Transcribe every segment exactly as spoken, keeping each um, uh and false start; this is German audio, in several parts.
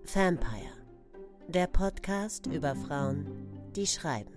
Vampire, der Podcast über Frauen, die schreiben.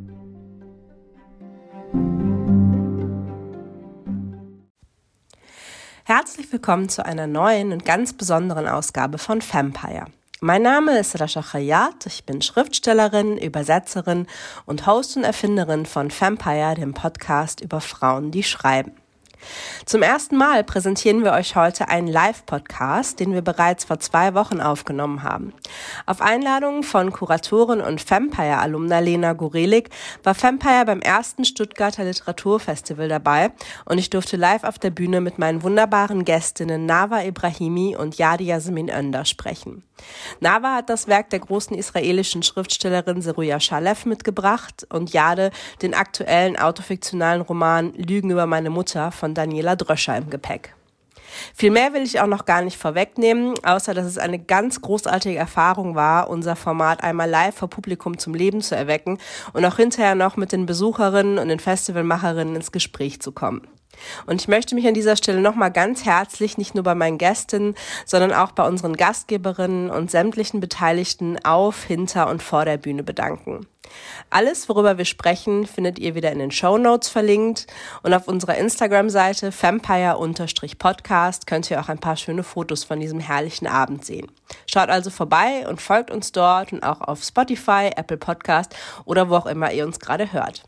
Herzlich willkommen zu einer neuen und ganz besonderen Ausgabe von Vampire. Mein Name ist Rasha Khayat, ich bin Schriftstellerin, Übersetzerin und Host und Erfinderin von Vampire, dem Podcast über Frauen, die schreiben. Zum ersten Mal präsentieren wir euch heute einen Live-Podcast, den wir bereits vor zwei Wochen aufgenommen haben. Auf Einladung von Kuratorin und Vampire-Alumna Lena Gorelik war Vampire beim ersten Stuttgarter Literaturfestival dabei und ich durfte live auf der Bühne mit meinen wunderbaren Gästinnen Nava Ebrahimi und Jade Yasemin Önder sprechen. Nava hat das Werk der großen israelischen Schriftstellerin Zeruja Shalev mitgebracht und Jade den aktuellen autofiktionalen Roman Lügen über meine Mutter von Daniela Dröscher im Gepäck. Viel mehr will ich auch noch gar nicht vorwegnehmen, außer dass es eine ganz großartige Erfahrung war, unser Format einmal live vor Publikum zum Leben zu erwecken und auch hinterher noch mit den Besucherinnen und den Festivalmacherinnen ins Gespräch zu kommen. Und ich möchte mich an dieser Stelle nochmal ganz herzlich nicht nur bei meinen Gästinnen, sondern auch bei unseren Gastgeberinnen und sämtlichen Beteiligten auf, hinter und vor der Bühne bedanken. Alles, worüber wir sprechen, findet ihr wieder in den Shownotes verlinkt und auf unserer Instagram-Seite vampire-podcast könnt ihr auch ein paar schöne Fotos von diesem herrlichen Abend sehen. Schaut also vorbei und folgt uns dort und auch auf Spotify, Apple Podcast oder wo auch immer ihr uns gerade hört.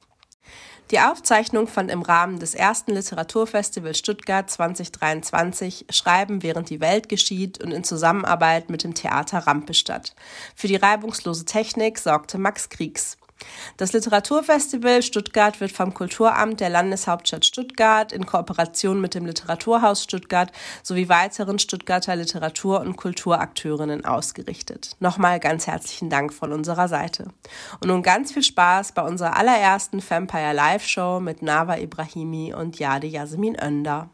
Die Aufzeichnung fand im Rahmen des ersten Literaturfestivals Stuttgart zwanzig dreiundzwanzig Schreiben während die Welt geschieht und in Zusammenarbeit mit dem Theater Rampe statt. Für die reibungslose Technik sorgte Max Kriegs. Das Literaturfestival Stuttgart wird vom Kulturamt der Landeshauptstadt Stuttgart in Kooperation mit dem Literaturhaus Stuttgart sowie weiteren Stuttgarter Literatur- und Kulturakteurinnen ausgerichtet. Nochmal ganz herzlichen Dank von unserer Seite. Und nun ganz viel Spaß bei unserer allerersten Vampire Live-Show mit Nava Ebrahimi und Jade Yasemin Önder.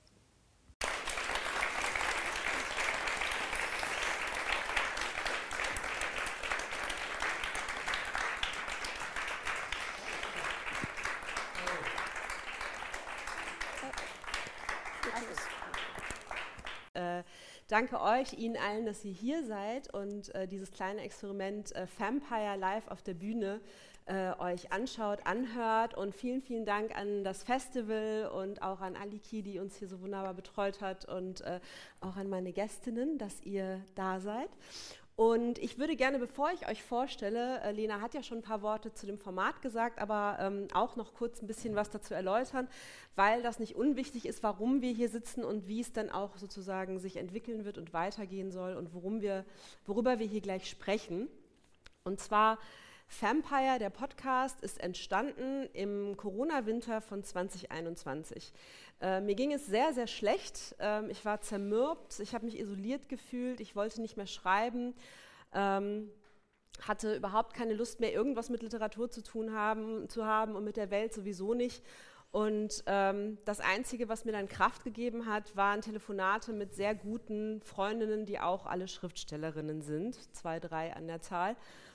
Danke euch, Ihnen allen, dass ihr hier seid und äh, dieses kleine Experiment äh, Vampire live auf der Bühne äh, euch anschaut, anhört. Und vielen, vielen Dank an das Festival und auch an Aliki, die uns hier so wunderbar betreut hat und äh, auch an meine Gästinnen, dass ihr da seid. Und ich würde gerne, bevor ich euch vorstelle, äh, Lena hat ja schon ein paar Worte zu dem Format gesagt, aber ähm, auch noch kurz ein bisschen was dazu erläutern, weil das nicht unwichtig ist, warum wir hier sitzen und wie es dann auch sozusagen sich entwickeln wird und weitergehen soll und worum wir, worüber wir hier gleich sprechen. Und zwar Vampire, der Podcast, ist entstanden im Corona-Winter von zwanzig einundzwanzig. Äh, mir ging es sehr, sehr schlecht. Ähm, ich war zermürbt, ich habe mich isoliert gefühlt, ich wollte nicht mehr schreiben, ähm, hatte überhaupt keine Lust mehr, irgendwas mit Literatur zu tun haben, zu haben und mit der Welt sowieso nicht. Und ähm, das Einzige, was mir dann Kraft gegeben hat, waren Telefonate mit sehr guten Freundinnen, die auch alle Schriftstellerinnen sind, zwei, drei an der Zahl.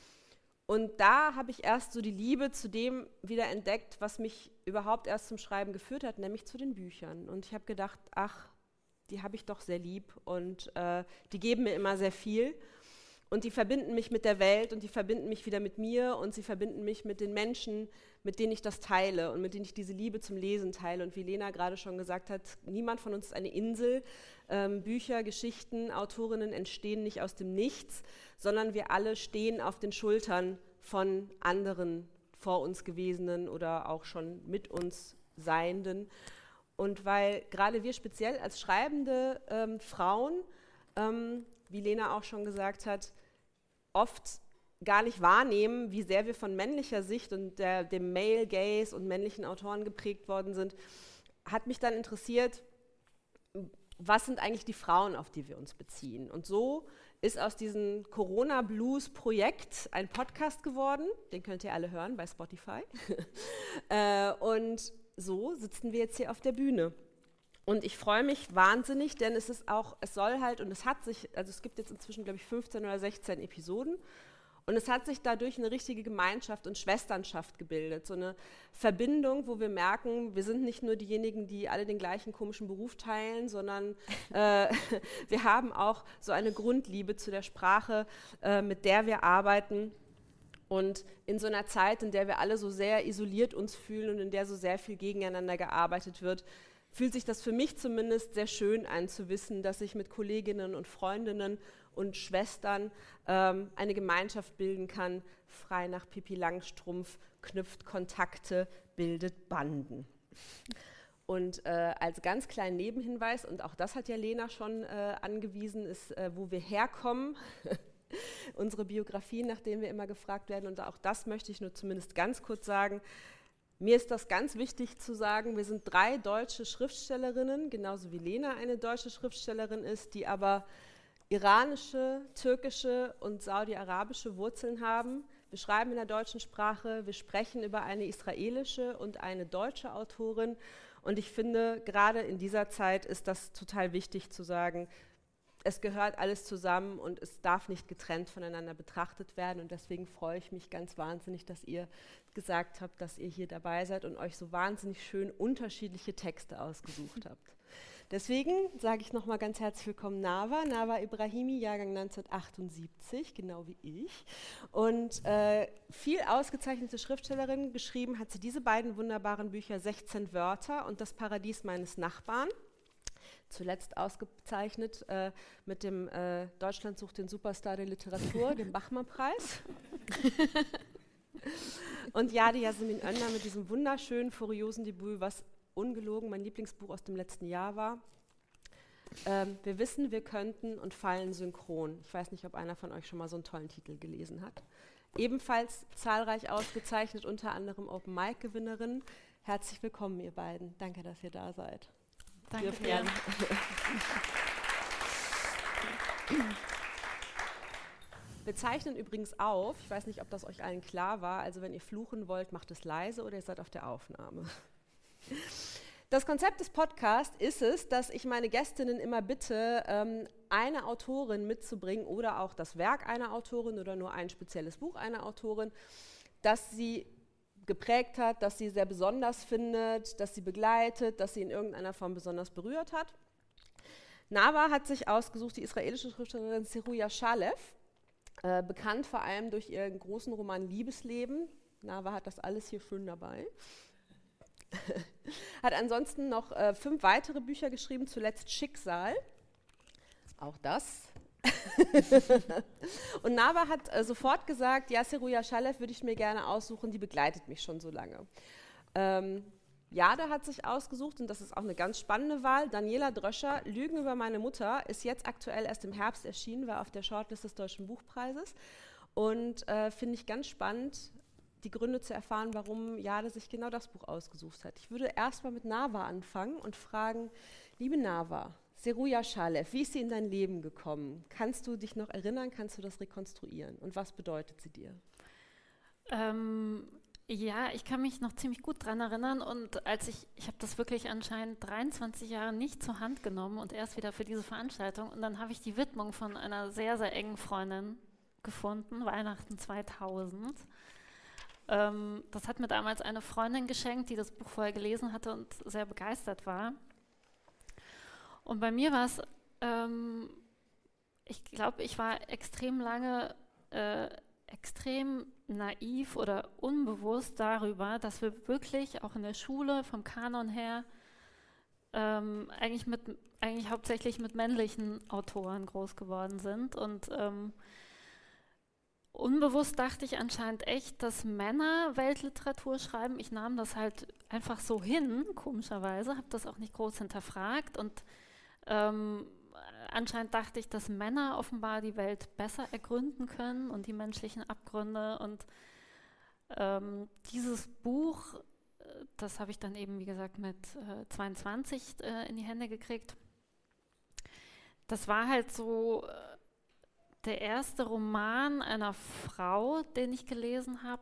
Und da habe ich erst so die Liebe zu dem wieder entdeckt, was mich überhaupt erst zum Schreiben geführt hat, nämlich zu den Büchern. Und ich habe gedacht, ach, die habe ich doch sehr lieb und äh, die geben mir immer sehr viel. Und die verbinden mich mit der Welt und die verbinden mich wieder mit mir und sie verbinden mich mit den Menschen, mit denen ich das teile und mit denen ich diese Liebe zum Lesen teile. Und wie Lena gerade schon gesagt hat, niemand von uns ist eine Insel. Ähm, Bücher, Geschichten, Autorinnen entstehen nicht aus dem Nichts, sondern wir alle stehen auf den Schultern von anderen vor uns gewesenen oder auch schon mit uns Seienden. Und weil gerade wir speziell als schreibende ähm, Frauen, ähm, wie Lena auch schon gesagt hat, oft gar nicht wahrnehmen, wie sehr wir von männlicher Sicht und der, dem Male Gaze und männlichen Autoren geprägt worden sind, hat mich dann interessiert, was sind eigentlich die Frauen, auf die wir uns beziehen? Und so ist aus diesem Corona-Blues-Projekt ein Podcast geworden, den könnt ihr alle hören bei Spotify. äh, und so sitzen wir jetzt hier auf der Bühne. Und ich freue mich wahnsinnig, denn es ist auch, es soll halt, und es hat sich, also es gibt jetzt inzwischen, glaube ich, fünfzehn oder sechzehn Episoden. Und es hat sich dadurch eine richtige Gemeinschaft und Schwesternschaft gebildet, so eine Verbindung, wo wir merken, wir sind nicht nur diejenigen, die alle den gleichen komischen Beruf teilen, sondern äh, wir haben auch so eine Grundliebe zu der Sprache, äh, mit der wir arbeiten. Und in so einer Zeit, in der wir alle so sehr isoliert uns fühlen und in der so sehr viel gegeneinander gearbeitet wird, fühlt sich das für mich zumindest sehr schön an, zu wissen, dass ich mit Kolleginnen und Freundinnen und Schwestern ähm, eine Gemeinschaft bilden kann, frei nach Pippi Langstrumpf, knüpft Kontakte, bildet Banden. Und äh, als ganz kleinen Nebenhinweis, und auch das hat ja Lena schon äh, angewiesen, ist, äh, wo wir herkommen, unsere Biografien, nach denen wir immer gefragt werden, und auch das möchte ich nur zumindest ganz kurz sagen. Mir ist das ganz wichtig zu sagen, wir sind drei deutsche Schriftstellerinnen, genauso wie Lena eine deutsche Schriftstellerin ist, die aber iranische, türkische und saudi-arabische Wurzeln haben. Wir schreiben in der deutschen Sprache, wir sprechen über eine israelische und eine deutsche Autorin. Und ich finde, gerade in dieser Zeit ist das total wichtig zu sagen, es gehört alles zusammen und es darf nicht getrennt voneinander betrachtet werden. Und deswegen freue ich mich ganz wahnsinnig, dass ihr gesagt habt, dass ihr hier dabei seid und euch so wahnsinnig schön unterschiedliche Texte ausgesucht habt. Deswegen sage ich nochmal ganz herzlich willkommen Nawa, Nawa Ibrahimi, Jahrgang neunzehnhundertachtundsiebzig, genau wie ich. Und äh, viel ausgezeichnete Schriftstellerin, geschrieben hat sie diese beiden wunderbaren Bücher sechzehn Wörter und Das Paradies meines Nachbarn. Zuletzt ausgezeichnet äh, mit dem äh, Deutschland sucht den Superstar der Literatur, dem Bachmann-Preis. Und Yadi Yasemin Önder mit diesem wunderschönen, furiosen Debüt, was ungelogen mein Lieblingsbuch aus dem letzten Jahr war. Ähm, wir wissen, wir könnten und fallen synchron. Ich weiß nicht, ob einer von euch schon mal so einen tollen Titel gelesen hat. Ebenfalls zahlreich ausgezeichnet, unter anderem Open Mic Gewinnerin. Herzlich willkommen, ihr beiden. Danke, dass ihr da seid. Danke dir. Wir zeichnen übrigens auf, ich weiß nicht, ob das euch allen klar war, also wenn ihr fluchen wollt, macht es leise oder ihr seid auf der Aufnahme. Das Konzept des Podcasts ist es, dass ich meine Gästinnen immer bitte, ähm, eine Autorin mitzubringen oder auch das Werk einer Autorin oder nur ein spezielles Buch einer Autorin, das sie geprägt hat, dass sie sehr besonders findet, dass sie begleitet, dass sie in irgendeiner Form besonders berührt hat. Nawa hat sich ausgesucht, die israelische Schriftstellerin Seruja Shalev, äh, bekannt vor allem durch ihren großen Roman Liebesleben. Nawa hat das alles hier schön dabei. Hat ansonsten noch äh, fünf weitere Bücher geschrieben, zuletzt Schicksal. Auch das. Und Nawa hat äh, sofort gesagt, ja, Seruja Shalev würde ich mir gerne aussuchen, die begleitet mich schon so lange. Ähm, Jade hat sich ausgesucht, und das ist auch eine ganz spannende Wahl, Daniela Dröscher, Lügen über meine Mutter, ist jetzt aktuell erst im Herbst erschienen, war auf der Shortlist des Deutschen Buchpreises. Und äh, finde ich ganz spannend, die Gründe zu erfahren, warum Jade sich genau das Buch ausgesucht hat. Ich würde erst mal mit Nawa anfangen und fragen, liebe Nawa, Seruja Shalev, wie ist sie in dein Leben gekommen? Kannst du dich noch erinnern, kannst du das rekonstruieren? Und was bedeutet sie dir? Ähm, ja, ich kann mich noch ziemlich gut daran erinnern. Und als ich, ich habe das wirklich anscheinend dreiundzwanzig Jahre nicht zur Hand genommen und erst wieder für diese Veranstaltung. Und dann habe ich die Widmung von einer sehr, sehr engen Freundin gefunden, Weihnachten zweitausend. Ähm, das hat mir damals eine Freundin geschenkt, die das Buch vorher gelesen hatte und sehr begeistert war. Und bei mir war es, ähm, ich glaube, ich war extrem lange äh, extrem naiv oder unbewusst darüber, dass wir wirklich auch in der Schule vom Kanon her ähm, eigentlich, mit, eigentlich hauptsächlich mit männlichen Autoren groß geworden sind. Und ähm, unbewusst dachte ich anscheinend echt, dass Männer Weltliteratur schreiben. Ich nahm das halt einfach so hin, komischerweise, habe das auch nicht groß hinterfragt. Und ähm, anscheinend dachte ich, dass Männer offenbar die Welt besser ergründen können und die menschlichen Abgründe. Und ähm, dieses Buch, das habe ich dann eben, wie gesagt, mit äh, zweiundzwanzig äh, in die Hände gekriegt. Das war halt so äh, der erste Roman einer Frau, den ich gelesen habe,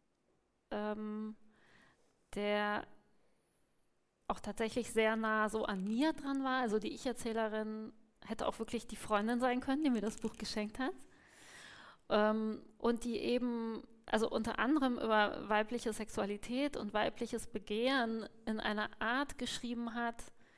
ähm, der auch tatsächlich sehr nah so an mir dran war. Also die Ich-Erzählerin hätte auch wirklich die Freundin sein können, die mir das Buch geschenkt hat. ähm, und die eben, also unter anderem über weibliche Sexualität und weibliches Begehren in einer Art geschrieben hat,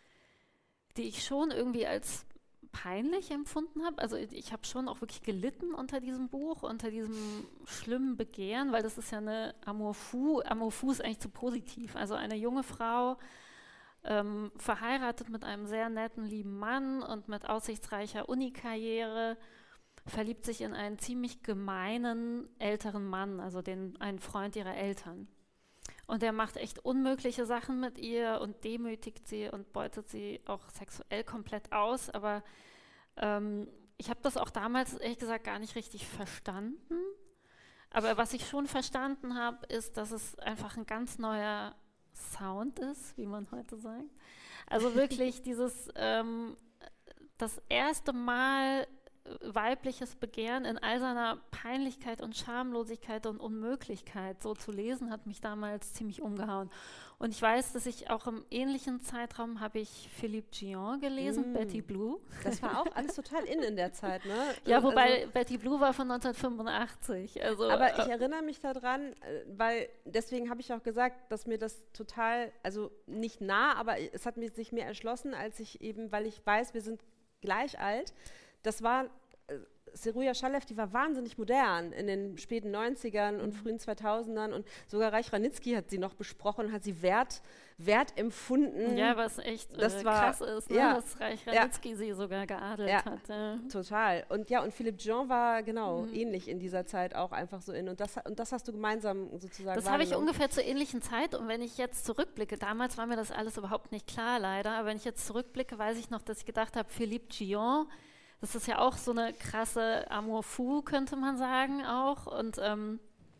die ich schon irgendwie als peinlich empfunden habe. Also ich habe schon auch wirklich gelitten unter diesem Buch, unter diesem schlimmen Begehren, weil das ist ja eine Amour fou. Amour fou ist eigentlich zu positiv. Also eine junge Frau, ähm, verheiratet mit einem sehr netten, lieben Mann und mit aussichtsreicher Unikarriere, verliebt sich in einen ziemlich gemeinen älteren Mann, also den, einen Freund ihrer Eltern. Und der macht echt unmögliche Sachen mit ihr und demütigt sie und beutet sie auch sexuell komplett aus. Aber ähm, ich habe das auch damals, ehrlich gesagt, gar nicht richtig verstanden. Aber was ich schon verstanden habe, ist, dass es einfach ein ganz neuer Sound ist, wie man heute sagt. Also wirklich dieses, ähm, das erste Mal weibliches Begehren in all seiner Peinlichkeit und Schamlosigkeit und Unmöglichkeit so zu lesen, hat mich damals ziemlich umgehauen. Und ich weiß, dass ich auch im ähnlichen Zeitraum habe ich Philippe Gillon gelesen, mm. Betty Blue. Das war auch alles total in in der Zeit, ne? Ja, wobei also, Betty Blue war von neunzehnhundertfünfundachtzig. Also, aber ich erinnere mich daran, weil deswegen habe ich auch gesagt, dass mir das total, also nicht nah, aber es hat mir, sich mir erschlossen, als ich eben, weil ich weiß, wir sind gleich alt. Das war, äh, Zeruja Shalev, die war wahnsinnig modern in den späten neunzigern und frühen zweitausendern und sogar Reich Ranitzky hat sie noch besprochen, hat sie wert, wert empfunden. Ja, was echt das äh, war, krass ist, ne? Ja, dass Reich Ranitzky ja. sie sogar geadelt ja, hat. Ja. Total. Und ja, und Philippe Gillon war genau mhm. ähnlich in dieser Zeit auch einfach so in. Und das, und das hast du gemeinsam sozusagen Das habe ich ungefähr zur ähnlichen Zeit. Und wenn ich jetzt zurückblicke, damals war mir das alles überhaupt nicht klar, leider, aber wenn ich jetzt zurückblicke, weiß ich noch, dass ich gedacht habe, Philippe Gillon, das ist ja auch so eine krasse Amour fou, könnte man sagen auch. Und ähm,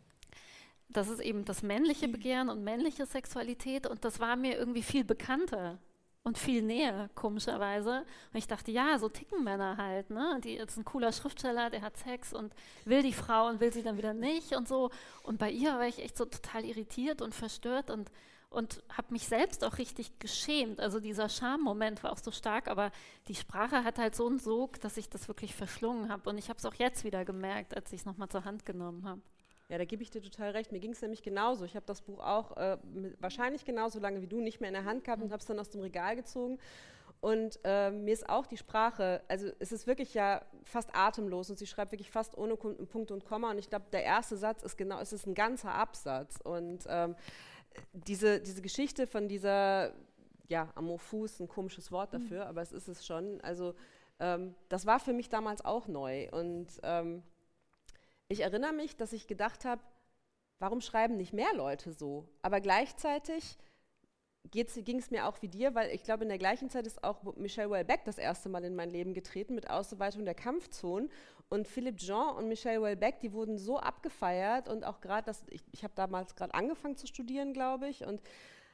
das ist eben das männliche Begehren und männliche Sexualität. Und das war mir irgendwie viel bekannter und viel näher, komischerweise. Und ich dachte, ja, so ticken Männer halt. Ne? Die ist ein cooler Schriftsteller, der hat Sex und will die Frau und will sie dann wieder nicht und so. Und bei ihr war ich echt so total irritiert und verstört und und habe mich selbst auch richtig geschämt. Also dieser Schammoment war auch so stark, aber die Sprache hat halt so einen Sog, dass ich das wirklich verschlungen habe. Und ich habe es auch jetzt wieder gemerkt, als ich es nochmal zur Hand genommen habe. Ja, da gebe ich dir total recht. Mir ging es nämlich genauso. Ich habe das Buch auch äh, wahrscheinlich genauso lange wie du nicht mehr in der Hand gehabt und habe es dann aus dem Regal gezogen. Und äh, mir ist auch die Sprache, also es ist wirklich ja fast atemlos und sie schreibt wirklich fast ohne Punkt und Komma. Und ich glaube, der erste Satz ist genau, es ist ein ganzer Absatz. Und ähm, Diese, diese Geschichte von dieser, ja, Amour fou ist ein komisches Wort dafür, mhm. aber es ist es schon. Also ähm, das war für mich damals auch neu. Und ähm, ich erinnere mich, dass ich gedacht habe, warum schreiben nicht mehr Leute so? Aber gleichzeitig ging es mir auch wie dir, weil ich glaube, in der gleichen Zeit ist auch Michel Houellebecq das erste Mal in mein Leben getreten mit Ausweitung der Kampfzonen. Und Philippe Gillon und Michel Houellebecq, die wurden so abgefeiert und auch gerade, ich, ich habe damals gerade angefangen zu studieren, glaube ich, und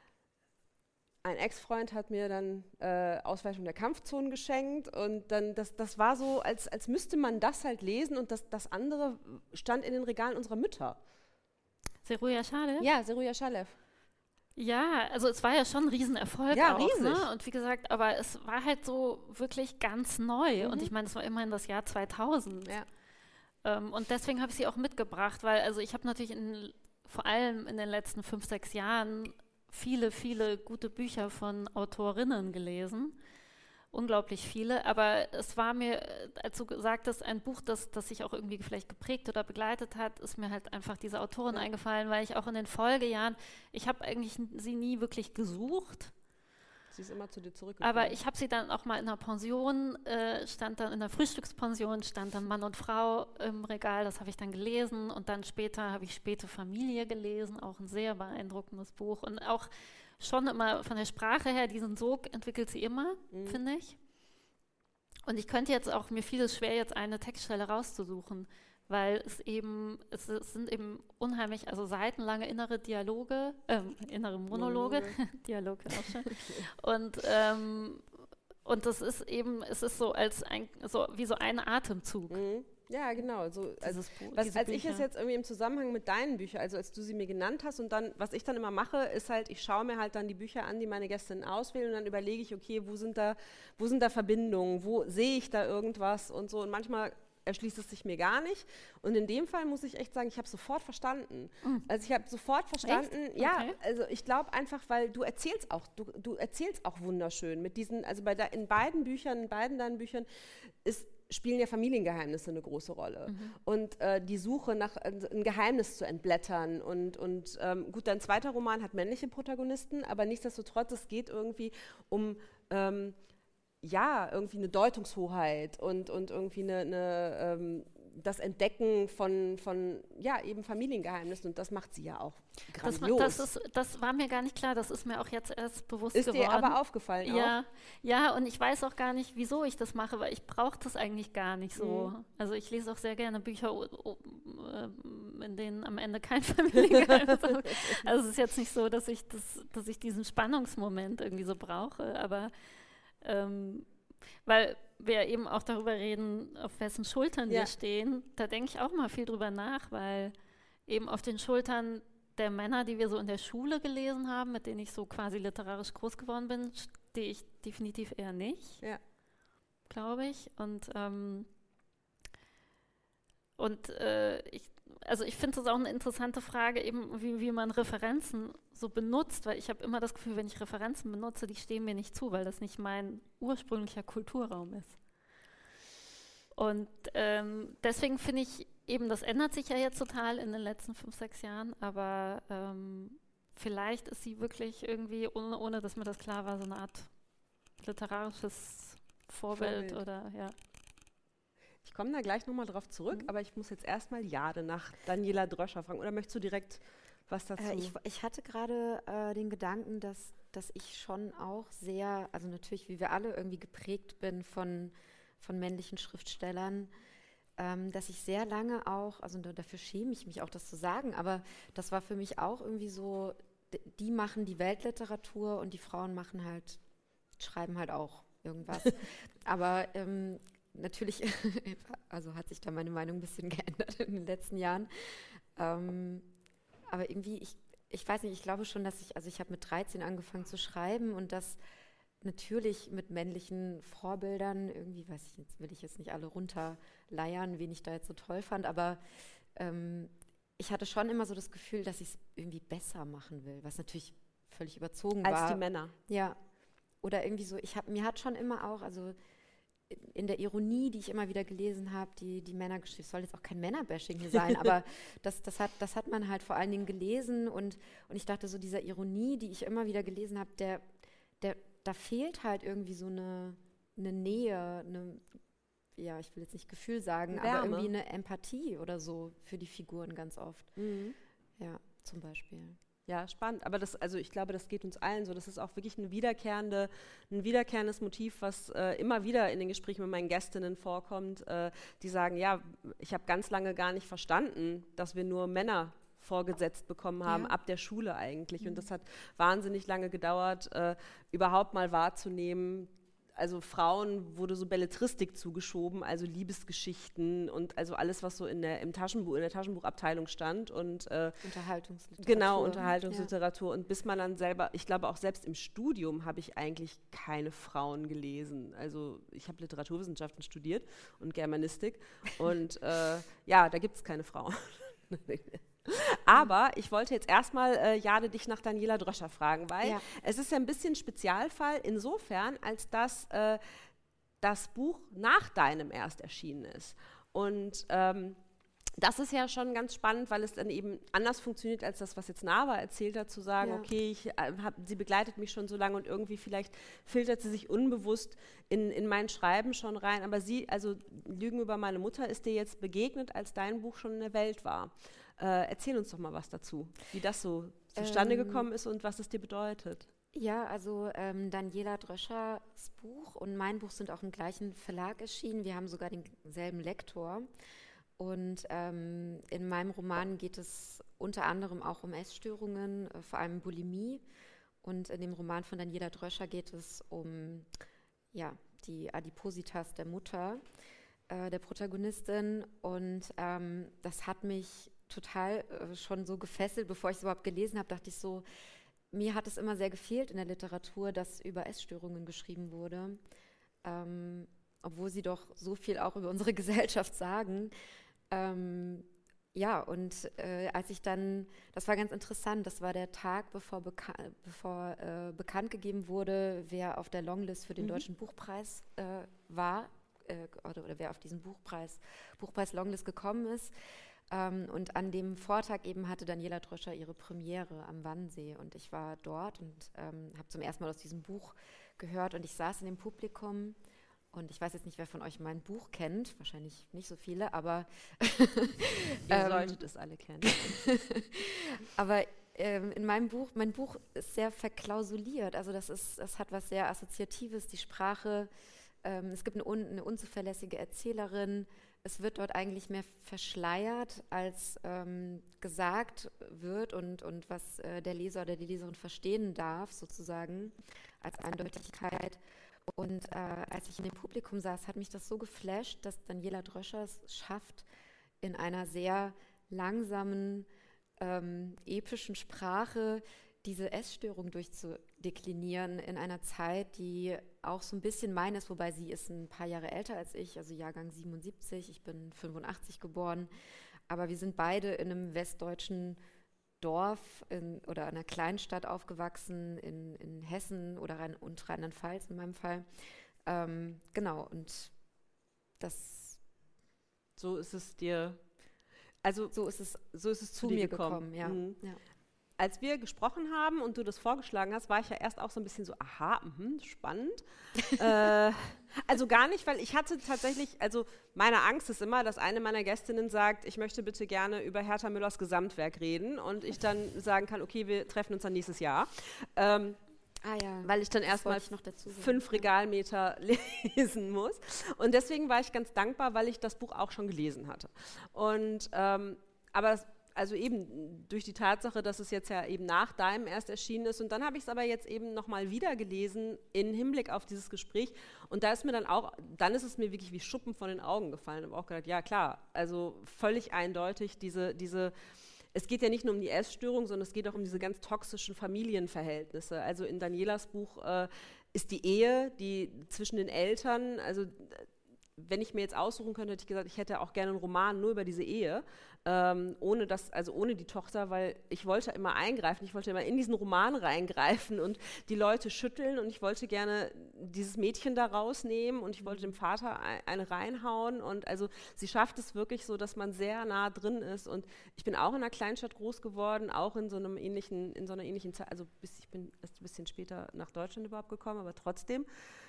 ein Ex-Freund hat mir dann äh, Ausweitung der Kampfzonen geschenkt und dann, das, das war so, als, als müsste man das halt lesen und das, das andere stand in den Regalen unserer Mütter. Zeruja Shalev? Ja, Zeruja Shalev. Ja, also es war ja schon ein Riesenerfolg ja, auch, riesig. Ne? Und wie gesagt, aber es war halt so wirklich ganz neu. Mhm. Und ich meine, es war immerhin das Jahr zweitausend. Ja. Ähm, und deswegen habe ich sie auch mitgebracht, weil also ich habe natürlich in, vor allem in den letzten fünf, sechs Jahren viele, viele gute Bücher von Autorinnen gelesen. Unglaublich viele, aber es war mir, als du sagtest, ein Buch, das, das sich auch irgendwie vielleicht geprägt oder begleitet hat, ist mir halt einfach diese Autorin ja. eingefallen, weil ich auch in den Folgejahren, ich habe eigentlich sie nie wirklich gesucht. Sie ist immer zu dir zurückgekommen. Aber ich habe sie dann auch mal in einer Pension, äh, stand dann in der Frühstückspension, stand dann Mann und Frau im Regal, das habe ich dann gelesen und dann später habe ich Späte Familie gelesen, auch ein sehr beeindruckendes Buch und auch schon immer von der Sprache her, diesen Sog entwickelt sie immer, mhm. finde ich. Und ich könnte jetzt auch, mir fiel es schwer, jetzt eine Textstelle rauszusuchen, weil es eben, es, es sind eben unheimlich, also seitenlange innere Dialoge, äh, innere Monologe, Monologe. Dialoge auch schon. Und, ähm, und das ist eben, es ist so als ein, so wie so ein Atemzug. Mhm. Ja, genau. So, also, Buch, was, als ich es jetzt irgendwie im Zusammenhang mit deinen Büchern, also als du sie mir genannt hast und dann, was ich dann immer mache, ist halt, ich schaue mir halt dann die Bücher an, die meine Gästinnen auswählen und dann überlege ich, okay, wo sind da, wo sind da Verbindungen, wo sehe ich da irgendwas und so und manchmal erschließt es sich mir gar nicht. Und in dem Fall muss ich echt sagen, ich habe sofort verstanden. Mhm. Also ich habe sofort verstanden, Echt? ja, Okay. also ich glaube einfach, weil du erzählst auch, du, du erzählst auch wunderschön mit diesen, also bei der, in beiden Büchern, in beiden deinen Büchern ist, spielen ja Familiengeheimnisse eine große Rolle. Mhm. Und äh, die Suche nach äh, ein Geheimnis zu entblättern. Und, und ähm, gut, dein zweiter Roman hat männliche Protagonisten, aber nichtsdestotrotz, es geht irgendwie um ähm, ja, irgendwie eine Deutungshoheit und, und irgendwie eine, eine, ähm, das Entdecken von, von ja, eben Familiengeheimnissen. Und das macht sie ja auch grandios. Das, das, ist, das war mir gar nicht klar, das ist mir auch jetzt erst bewusst ist geworden. Ist dir aber aufgefallen ja, auch? Ja, und ich weiß auch gar nicht, wieso ich das mache, weil ich brauche das eigentlich gar nicht so. Mhm. Also ich lese auch sehr gerne Bücher, in denen am Ende kein Familiengeheimnis ist. Also es ist jetzt nicht so, dass ich, das, dass ich diesen Spannungsmoment irgendwie so brauche, aber ähm, weil wir eben auch darüber reden, auf wessen Schultern ja. wir stehen, da denke ich auch mal viel drüber nach, weil eben auf den Schultern der Männer, die wir so in der Schule gelesen haben, mit denen ich so quasi literarisch groß geworden bin, stehe ich definitiv eher nicht, ja. glaube ich. Und, ähm, und äh, ich, also ich finde das auch eine interessante Frage, eben wie, wie man Referenzen so benutzt, weil ich habe immer das Gefühl, wenn ich Referenzen benutze, die stehen mir nicht zu, weil das nicht mein ursprünglicher Kulturraum ist. Und ähm, deswegen finde ich eben, das ändert sich ja jetzt total in den letzten fünf, sechs Jahren, aber ähm, vielleicht ist sie wirklich irgendwie, ohne, ohne dass mir das klar war, so eine Art literarisches Vorbild, Vorbild. oder ja. Ich komme da gleich nochmal drauf zurück, mhm. aber ich muss jetzt erstmal Jade nach Daniela Dröscher fragen. Oder möchtest du direkt was dazu? Äh, ich, ich hatte gerade äh, den Gedanken, dass, dass ich schon auch sehr, also natürlich wie wir alle irgendwie geprägt bin von, von männlichen Schriftstellern, ähm, dass ich sehr lange auch, also dafür schäme ich mich auch, das zu sagen, aber das war für mich auch irgendwie so, die machen die Weltliteratur und die Frauen machen halt, schreiben halt auch irgendwas. aber ähm, natürlich, also hat sich da meine Meinung ein bisschen geändert in den letzten Jahren. Ähm, aber irgendwie, ich, ich weiß nicht, ich glaube schon, dass ich, also ich habe mit dreizehn angefangen zu schreiben und das natürlich mit männlichen Vorbildern, irgendwie, weiß ich, jetzt will ich jetzt nicht alle runterleiern, wen ich da jetzt so toll fand, aber ähm, ich hatte schon immer so das Gefühl, dass ich es irgendwie besser machen will, was natürlich völlig überzogen Als war. Als die Männer. Ja, oder irgendwie so, ich habe, mir hat schon immer auch, also in der Ironie, die ich immer wieder gelesen habe, die, die Männer geschrieben, soll jetzt auch kein Männerbashing hier sein, aber das, das, hat, das hat man halt vor allen Dingen gelesen und, und ich dachte so, dieser Ironie, die ich immer wieder gelesen habe, der, der, da fehlt halt irgendwie so eine, eine Nähe, eine, ja, ich will jetzt nicht Gefühl sagen, Wärme. aber irgendwie eine Empathie oder so für die Figuren ganz oft. Mhm. Ja, zum Beispiel. Ja, spannend. Aber das, also ich glaube, das geht uns allen so. Das ist auch wirklich eine wiederkehrende, ein wiederkehrendes Motiv, was äh, immer wieder in den Gesprächen mit meinen Gästinnen vorkommt, äh, die sagen, ja, ich habe ganz lange gar nicht verstanden, dass wir nur Männer vorgesetzt bekommen haben, ja. ab der Schule eigentlich. Mhm. Und das hat wahnsinnig lange gedauert, äh, überhaupt mal wahrzunehmen. Also Frauen wurde so Belletristik zugeschoben, also Liebesgeschichten und also alles, was so in der, im Taschenbuch, in der Taschenbuchabteilung stand. Und, äh, Unterhaltungsliteratur. Genau, Unterhaltungsliteratur. Ja. Und bis man dann selber, ich glaube auch selbst im Studium habe ich eigentlich keine Frauen gelesen. Also ich habe Literaturwissenschaften studiert und Germanistik und äh, ja, da gibt es keine Frauen. Aber ich wollte jetzt erstmal, äh, Jade, dich nach Daniela Dröscher fragen, weil ja. es ist ja ein bisschen ein Spezialfall insofern, als dass äh, das Buch nach deinem erst erschienen ist. Und ähm, das ist ja schon ganz spannend, weil es dann eben anders funktioniert, als das, was jetzt Nava erzählt hat, zu sagen, ja. okay, ich, äh, hab, sie begleitet mich schon so lange und irgendwie vielleicht filtert sie sich unbewusst in, in mein Schreiben schon rein. Aber sie, also Lügen über meine Mutter, ist dir jetzt begegnet, als dein Buch schon in der Welt war. Äh, erzähl uns doch mal was dazu, wie das so zustande ähm, gekommen ist und was es dir bedeutet. Ja, also ähm, Daniela Dröschers Buch und mein Buch sind auch im gleichen Verlag erschienen. Wir haben sogar denselben Lektor. Und ähm, in meinem Roman geht es unter anderem auch um Essstörungen, äh, vor allem Bulimie. Und in dem Roman von Daniela Dröscher geht es um ja, die Adipositas der Mutter, äh, der Protagonistin. Und ähm, das hat mich total äh, schon so gefesselt, bevor ich es überhaupt gelesen habe, dachte ich so, mir hat es immer sehr gefehlt in der Literatur, dass über Essstörungen geschrieben wurde. Ähm, obwohl sie doch so viel auch über unsere Gesellschaft sagen. Ähm, ja, und äh, als ich dann, das war ganz interessant, das war der Tag, bevor, beka- bevor äh, bekannt gegeben wurde, wer auf der Longlist für den mhm. Deutschen Buchpreis äh, war, äh, oder, oder wer auf diesen Buchpreis, Buchpreis-Longlist gekommen ist. Ähm, und an dem Vortag eben hatte Daniela Dröscher ihre Premiere am Wannsee und ich war dort und ähm, habe zum ersten Mal aus diesem Buch gehört und ich saß in dem Publikum. Und ich weiß jetzt nicht, wer von euch mein Buch kennt, wahrscheinlich nicht so viele, aber ihr ähm, solltet es alle kennen. aber ähm, in meinem Buch, mein Buch ist sehr verklausuliert, also das ist, das hat was sehr Assoziatives, die Sprache, ähm, es gibt eine, un, eine unzuverlässige Erzählerin, es wird dort eigentlich mehr verschleiert, als ähm, gesagt wird und, und was äh, der Leser oder die Leserin verstehen darf, sozusagen, als Eindeutigkeit. Und äh, als ich in dem Publikum saß, hat mich das so geflasht, dass Daniela Dröscher es schafft, in einer sehr langsamen, ähm, epischen Sprache diese Essstörung durchzudeklinieren in einer Zeit, die auch so ein bisschen meine ist, wobei sie ist ein paar Jahre älter als ich, also Jahrgang siebenundsiebzig, ich bin fünfundachtzig geboren, aber wir sind beide in einem westdeutschen Dorf in, oder einer Kleinstadt aufgewachsen, in, in Hessen oder Rhein- und Rheinland-Pfalz in meinem Fall. Ähm, genau, und das... So ist es dir... Also so ist es, so ist es zu, zu mir gekommen, gekommen, ja. Mhm. ja. Als wir gesprochen haben und du das vorgeschlagen hast, war ich ja erst auch so ein bisschen so, aha, mh, spannend. äh, also gar nicht, weil ich hatte tatsächlich, also meine Angst ist immer, dass eine meiner Gästinnen sagt, ich möchte bitte gerne über Herta Müllers Gesamtwerk reden und ich dann sagen kann, okay, wir treffen uns dann nächstes Jahr. Ähm, Ah ja, weil ich dann erstmal fünf Regalmeter lesen muss. Und deswegen war ich ganz dankbar, weil ich das Buch auch schon gelesen hatte. Und ähm, aber das, also eben durch die Tatsache, dass es jetzt ja eben nach deinem erst erschienen ist. Und dann habe ich es aber jetzt eben nochmal wieder gelesen im Hinblick auf dieses Gespräch. Und da ist mir dann auch, dann ist es mir wirklich wie Schuppen von den Augen gefallen. Ich habe auch gedacht, ja klar, also völlig eindeutig diese, diese es geht ja nicht nur um die Essstörung, sondern es geht auch um diese ganz toxischen Familienverhältnisse. Also in Danielas Buch äh, ist die Ehe, die zwischen den Eltern, also wenn ich mir jetzt aussuchen könnte, hätte ich gesagt, ich hätte auch gerne einen Roman nur über diese Ehe, ähm, ohne das, also ohne die Tochter, weil ich wollte immer eingreifen, ich wollte immer in diesen Roman reingreifen und die Leute schütteln und ich wollte gerne dieses Mädchen da rausnehmen und ich wollte dem Vater eine reinhauen und also sie schafft es wirklich so, dass man sehr nah drin ist und ich bin auch in einer Kleinstadt groß geworden, auch in so einem ähnlichen, in so einer ähnlichen Zeit, also bis, ich bin erst ein bisschen später nach Deutschland überhaupt gekommen, aber trotzdem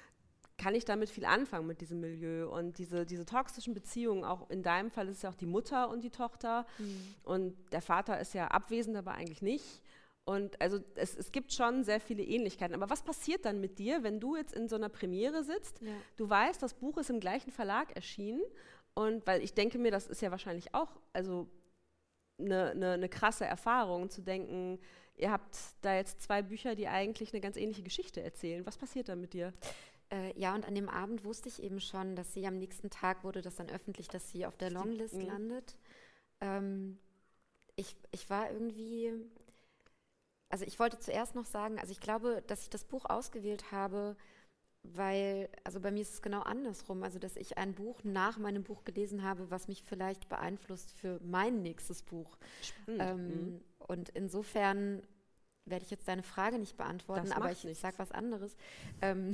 kann ich damit viel anfangen mit diesem Milieu und diese, diese toxischen Beziehungen, auch in deinem Fall ist es ja auch die Mutter und die Tochter mhm. und der Vater ist ja abwesend, aber eigentlich nicht und also es, es gibt schon sehr viele Ähnlichkeiten, aber was passiert dann mit dir, wenn du jetzt in so einer Premiere sitzt, ja. du weißt, das Buch ist im gleichen Verlag erschienen und weil ich denke mir, das ist ja wahrscheinlich auch also eine, eine, eine krasse Erfahrung zu denken, ihr habt da jetzt zwei Bücher, die eigentlich eine ganz ähnliche Geschichte erzählen, was passiert dann mit dir? Äh, ja, und an dem Abend wusste ich eben schon, dass sie am nächsten Tag wurde das dann öffentlich, dass sie auf der Longlist mhm. landet. Ähm, ich, ich war irgendwie, also ich wollte zuerst noch sagen, also ich glaube, dass ich das Buch ausgewählt habe, weil, also bei mir ist es genau andersrum, also dass ich ein Buch nach meinem Buch gelesen habe, was mich vielleicht beeinflusst für mein nächstes Buch. Ähm, mhm. Und insofern werde ich jetzt deine Frage nicht beantworten, aber ich nichts. sage was anderes. Ähm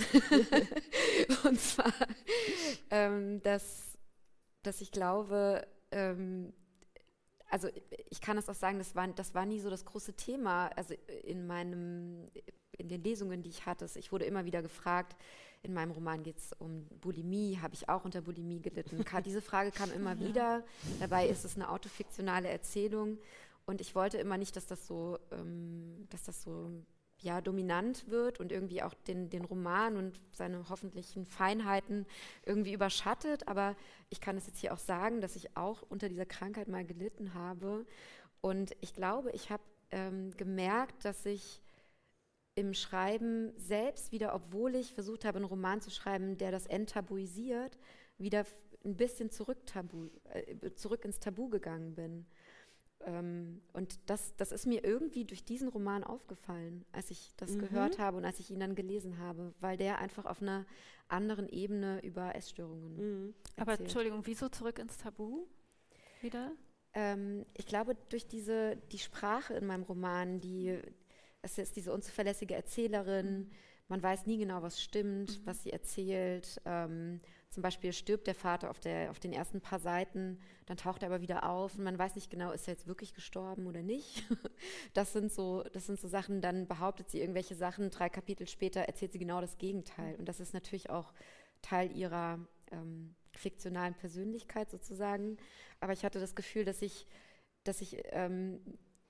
und zwar, ähm, dass, dass ich glaube, ähm, also ich kann das auch sagen, das war, das war nie so das große Thema, also in meinem, in den Lesungen, die ich hatte. Ich wurde immer wieder gefragt, in meinem Roman geht es um Bulimie, habe ich auch unter Bulimie gelitten. Diese Frage kam immer ja. wieder, dabei ist es eine autofiktionale Erzählung. Und ich wollte immer nicht, dass das so, ähm, dass das so ja, dominant wird und irgendwie auch den, den Roman und seine hoffentlichen Feinheiten irgendwie überschattet. Aber ich kann es jetzt hier auch sagen, dass ich auch unter dieser Krankheit mal gelitten habe. Und ich glaube, ich habe ähm, gemerkt, dass ich im Schreiben selbst wieder, obwohl ich versucht habe, einen Roman zu schreiben, der das enttabuisiert, wieder ein bisschen zurück, tabu, äh, zurück ins Tabu gegangen bin. Ähm, und das, das ist mir irgendwie durch diesen Roman aufgefallen, als ich das Mhm. gehört habe und als ich ihn dann gelesen habe, weil der einfach auf einer anderen Ebene über Essstörungen Mhm. Aber erzählt. Entschuldigung, wieso zurück ins Tabu wieder? Ähm, ich glaube, durch diese, die Sprache in meinem Roman, die, es ist diese unzuverlässige Erzählerin, man weiß nie genau, was stimmt, Mhm. was sie erzählt. Ähm, zum Beispiel stirbt der Vater auf, der, auf den ersten paar Seiten, dann taucht er aber wieder auf und man weiß nicht genau, ist er jetzt wirklich gestorben oder nicht. Das sind so, das sind so Sachen, dann behauptet sie irgendwelche Sachen, drei Kapitel später erzählt sie genau das Gegenteil. Und das ist natürlich auch Teil ihrer ähm, fiktionalen Persönlichkeit sozusagen. Aber ich hatte das Gefühl, dass ich, dass ich ähm,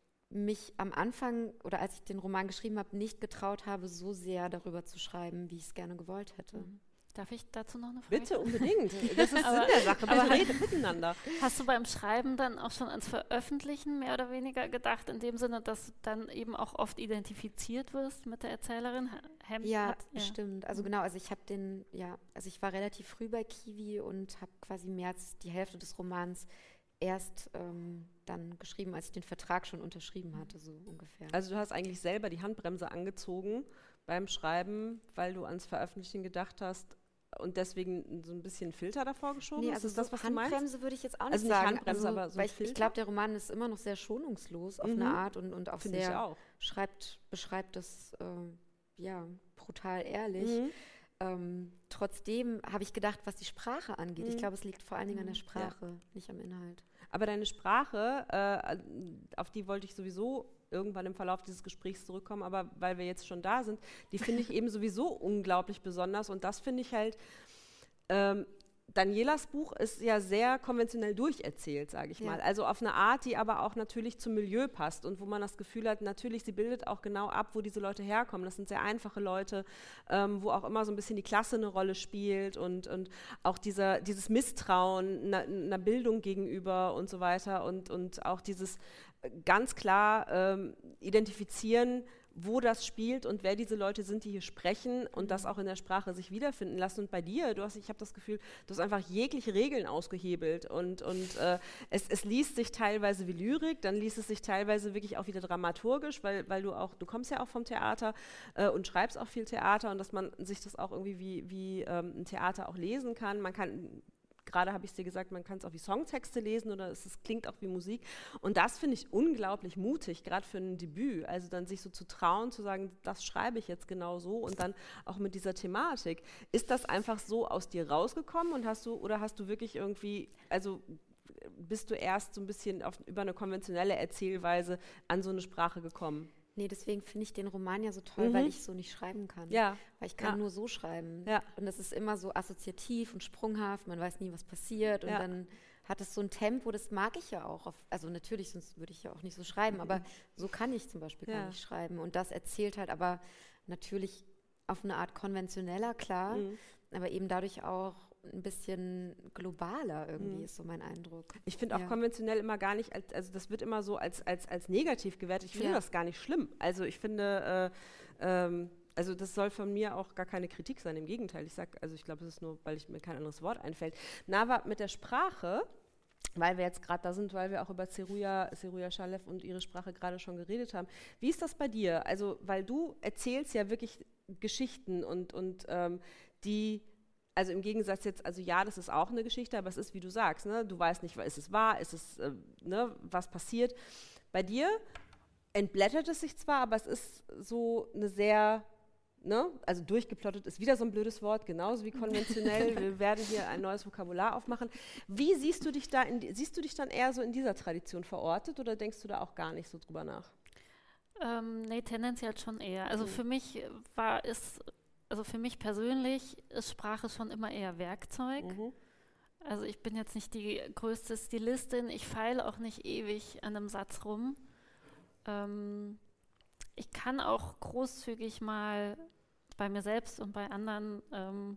mich am Anfang oder als ich den Roman geschrieben habe, nicht getraut habe, so sehr darüber zu schreiben, wie ich es gerne gewollt hätte. Mhm. Darf ich dazu noch eine Frage Bitte, stellen? unbedingt. Das ist Aber- Sinn der Sache. aber- Bitte redet miteinander. Hast du beim Schreiben dann auch schon ans Veröffentlichen mehr oder weniger gedacht, in dem Sinne, dass du dann eben auch oft identifiziert wirst mit der Erzählerin? Hem Ja, hat- ja. stimmt. Also Mhm. genau, also ich habe den, ja, also ich war relativ früh bei Kiwi und habe quasi mehr als die Hälfte des Romans erst ähm, dann geschrieben, als ich den Vertrag schon unterschrieben hatte, so ungefähr. Also du hast eigentlich selber die Handbremse angezogen beim Schreiben, weil du ans Veröffentlichen gedacht hast und deswegen so ein bisschen Filter davor geschoben? Nee, Ist also das so das, was du meinst? Handbremse würde ich jetzt auch nicht Also nicht sagen. Handbremse, also, aber so ein weil ich, ich Filter? glaube, der Roman ist immer noch sehr schonungslos auf Mhm. eine Art und, und auch Finde ich sehr auch. schreibt, beschreibt das äh, ja brutal ehrlich. Mhm. Ähm, trotzdem habe ich gedacht, was die Sprache angeht. Ich Mhm. glaube, es liegt vor allen Dingen an der Mhm. Sprache, nicht am Inhalt. Aber deine Sprache, äh, auf die wollte ich sowieso irgendwann im Verlauf dieses Gesprächs zurückkommen, aber weil wir jetzt schon da sind, die finde ich eben sowieso unglaublich besonders und das finde ich halt, ähm, Danielas Buch ist ja sehr konventionell durcherzählt, sage ich Ja. mal. Also auf eine Art, die aber auch natürlich zum Milieu passt und wo man das Gefühl hat, natürlich, sie bildet auch genau ab, wo diese Leute herkommen. Das sind sehr einfache Leute, ähm, wo auch immer so ein bisschen die Klasse eine Rolle spielt und, und auch dieser, dieses Misstrauen einer, einer Bildung gegenüber und so weiter und, und auch dieses äh, ganz klar ähm, Identifizieren, wo das spielt und wer diese Leute sind, die hier sprechen und das auch in der Sprache sich wiederfinden lassen. Und bei dir, du hast, ich habe das Gefühl, du hast einfach jegliche Regeln ausgehebelt und, und äh, es, es liest sich teilweise wie Lyrik, dann liest es sich teilweise wirklich auch wieder dramaturgisch, weil, weil du auch, du kommst ja auch vom Theater äh, und schreibst auch viel Theater und dass man sich das auch irgendwie wie, wie ähm, ein Theater auch lesen kann. Man kann Gerade habe ich es dir gesagt, man kann es auch wie Songtexte lesen oder es, es klingt auch wie Musik. Und das finde ich unglaublich mutig, gerade für ein Debüt. Also dann sich so zu trauen, zu sagen, das schreibe ich jetzt genau so und dann auch mit dieser Thematik. Ist das einfach so aus dir rausgekommen und hast du, oder hast du wirklich irgendwie, also bist du erst so ein bisschen auf, über eine konventionelle Erzählweise an so eine Sprache gekommen? Nee, deswegen finde ich den Roman ja so toll, Mhm. weil ich so nicht schreiben kann. Ja. Weil ich kann Ja. nur so schreiben. Ja. Und das ist immer so assoziativ und sprunghaft, man weiß nie, was passiert. Und Ja. dann hat es so ein Tempo, das mag ich ja auch. Auf, also natürlich, sonst würde ich ja auch nicht so schreiben, aber so kann ich zum Beispiel Ja. gar nicht schreiben. Und das erzählt halt aber natürlich auf eine Art konventioneller, klar, Mhm. aber eben dadurch auch ein bisschen globaler irgendwie, Mhm. ist so mein Eindruck. Ich finde auch Ja. konventionell immer gar nicht, als, also das wird immer so als, als, als negativ gewertet. Ich finde Ja. das gar nicht schlimm. Also ich finde, äh, ähm, also das soll von mir auch gar keine Kritik sein. Im Gegenteil, ich sage, also ich glaube, es ist nur, weil ich, mir kein anderes Wort einfällt. Nava, mit der Sprache, weil wir jetzt gerade da sind, weil wir auch über Zeruja, Zeruja Shalev und ihre Sprache gerade schon geredet haben. Wie ist das bei dir? Also, weil du erzählst ja wirklich Geschichten und, und ähm, die, also im Gegensatz jetzt, also ja, das ist auch eine Geschichte, aber es ist, wie du sagst, ne? Du weißt nicht, ist es wahr, ist es, äh, ne, was passiert. Bei dir entblättert es sich zwar, aber es ist so eine sehr, ne, also durchgeplottet ist wieder so ein blödes Wort, genauso wie konventionell. Wir werden hier ein neues Vokabular aufmachen. Wie siehst du dich da, in, die- siehst du dich dann eher so in dieser Tradition verortet oder denkst du da auch gar nicht so drüber nach? Ähm, nee, tendenziell schon eher. Also Mhm. für mich war es, also für mich persönlich ist Sprache schon immer eher Werkzeug. Mhm. Also ich bin jetzt nicht die größte Stilistin, ich feile auch nicht ewig an einem Satz rum. Ähm, ich kann auch großzügig mal bei mir selbst und bei anderen ähm,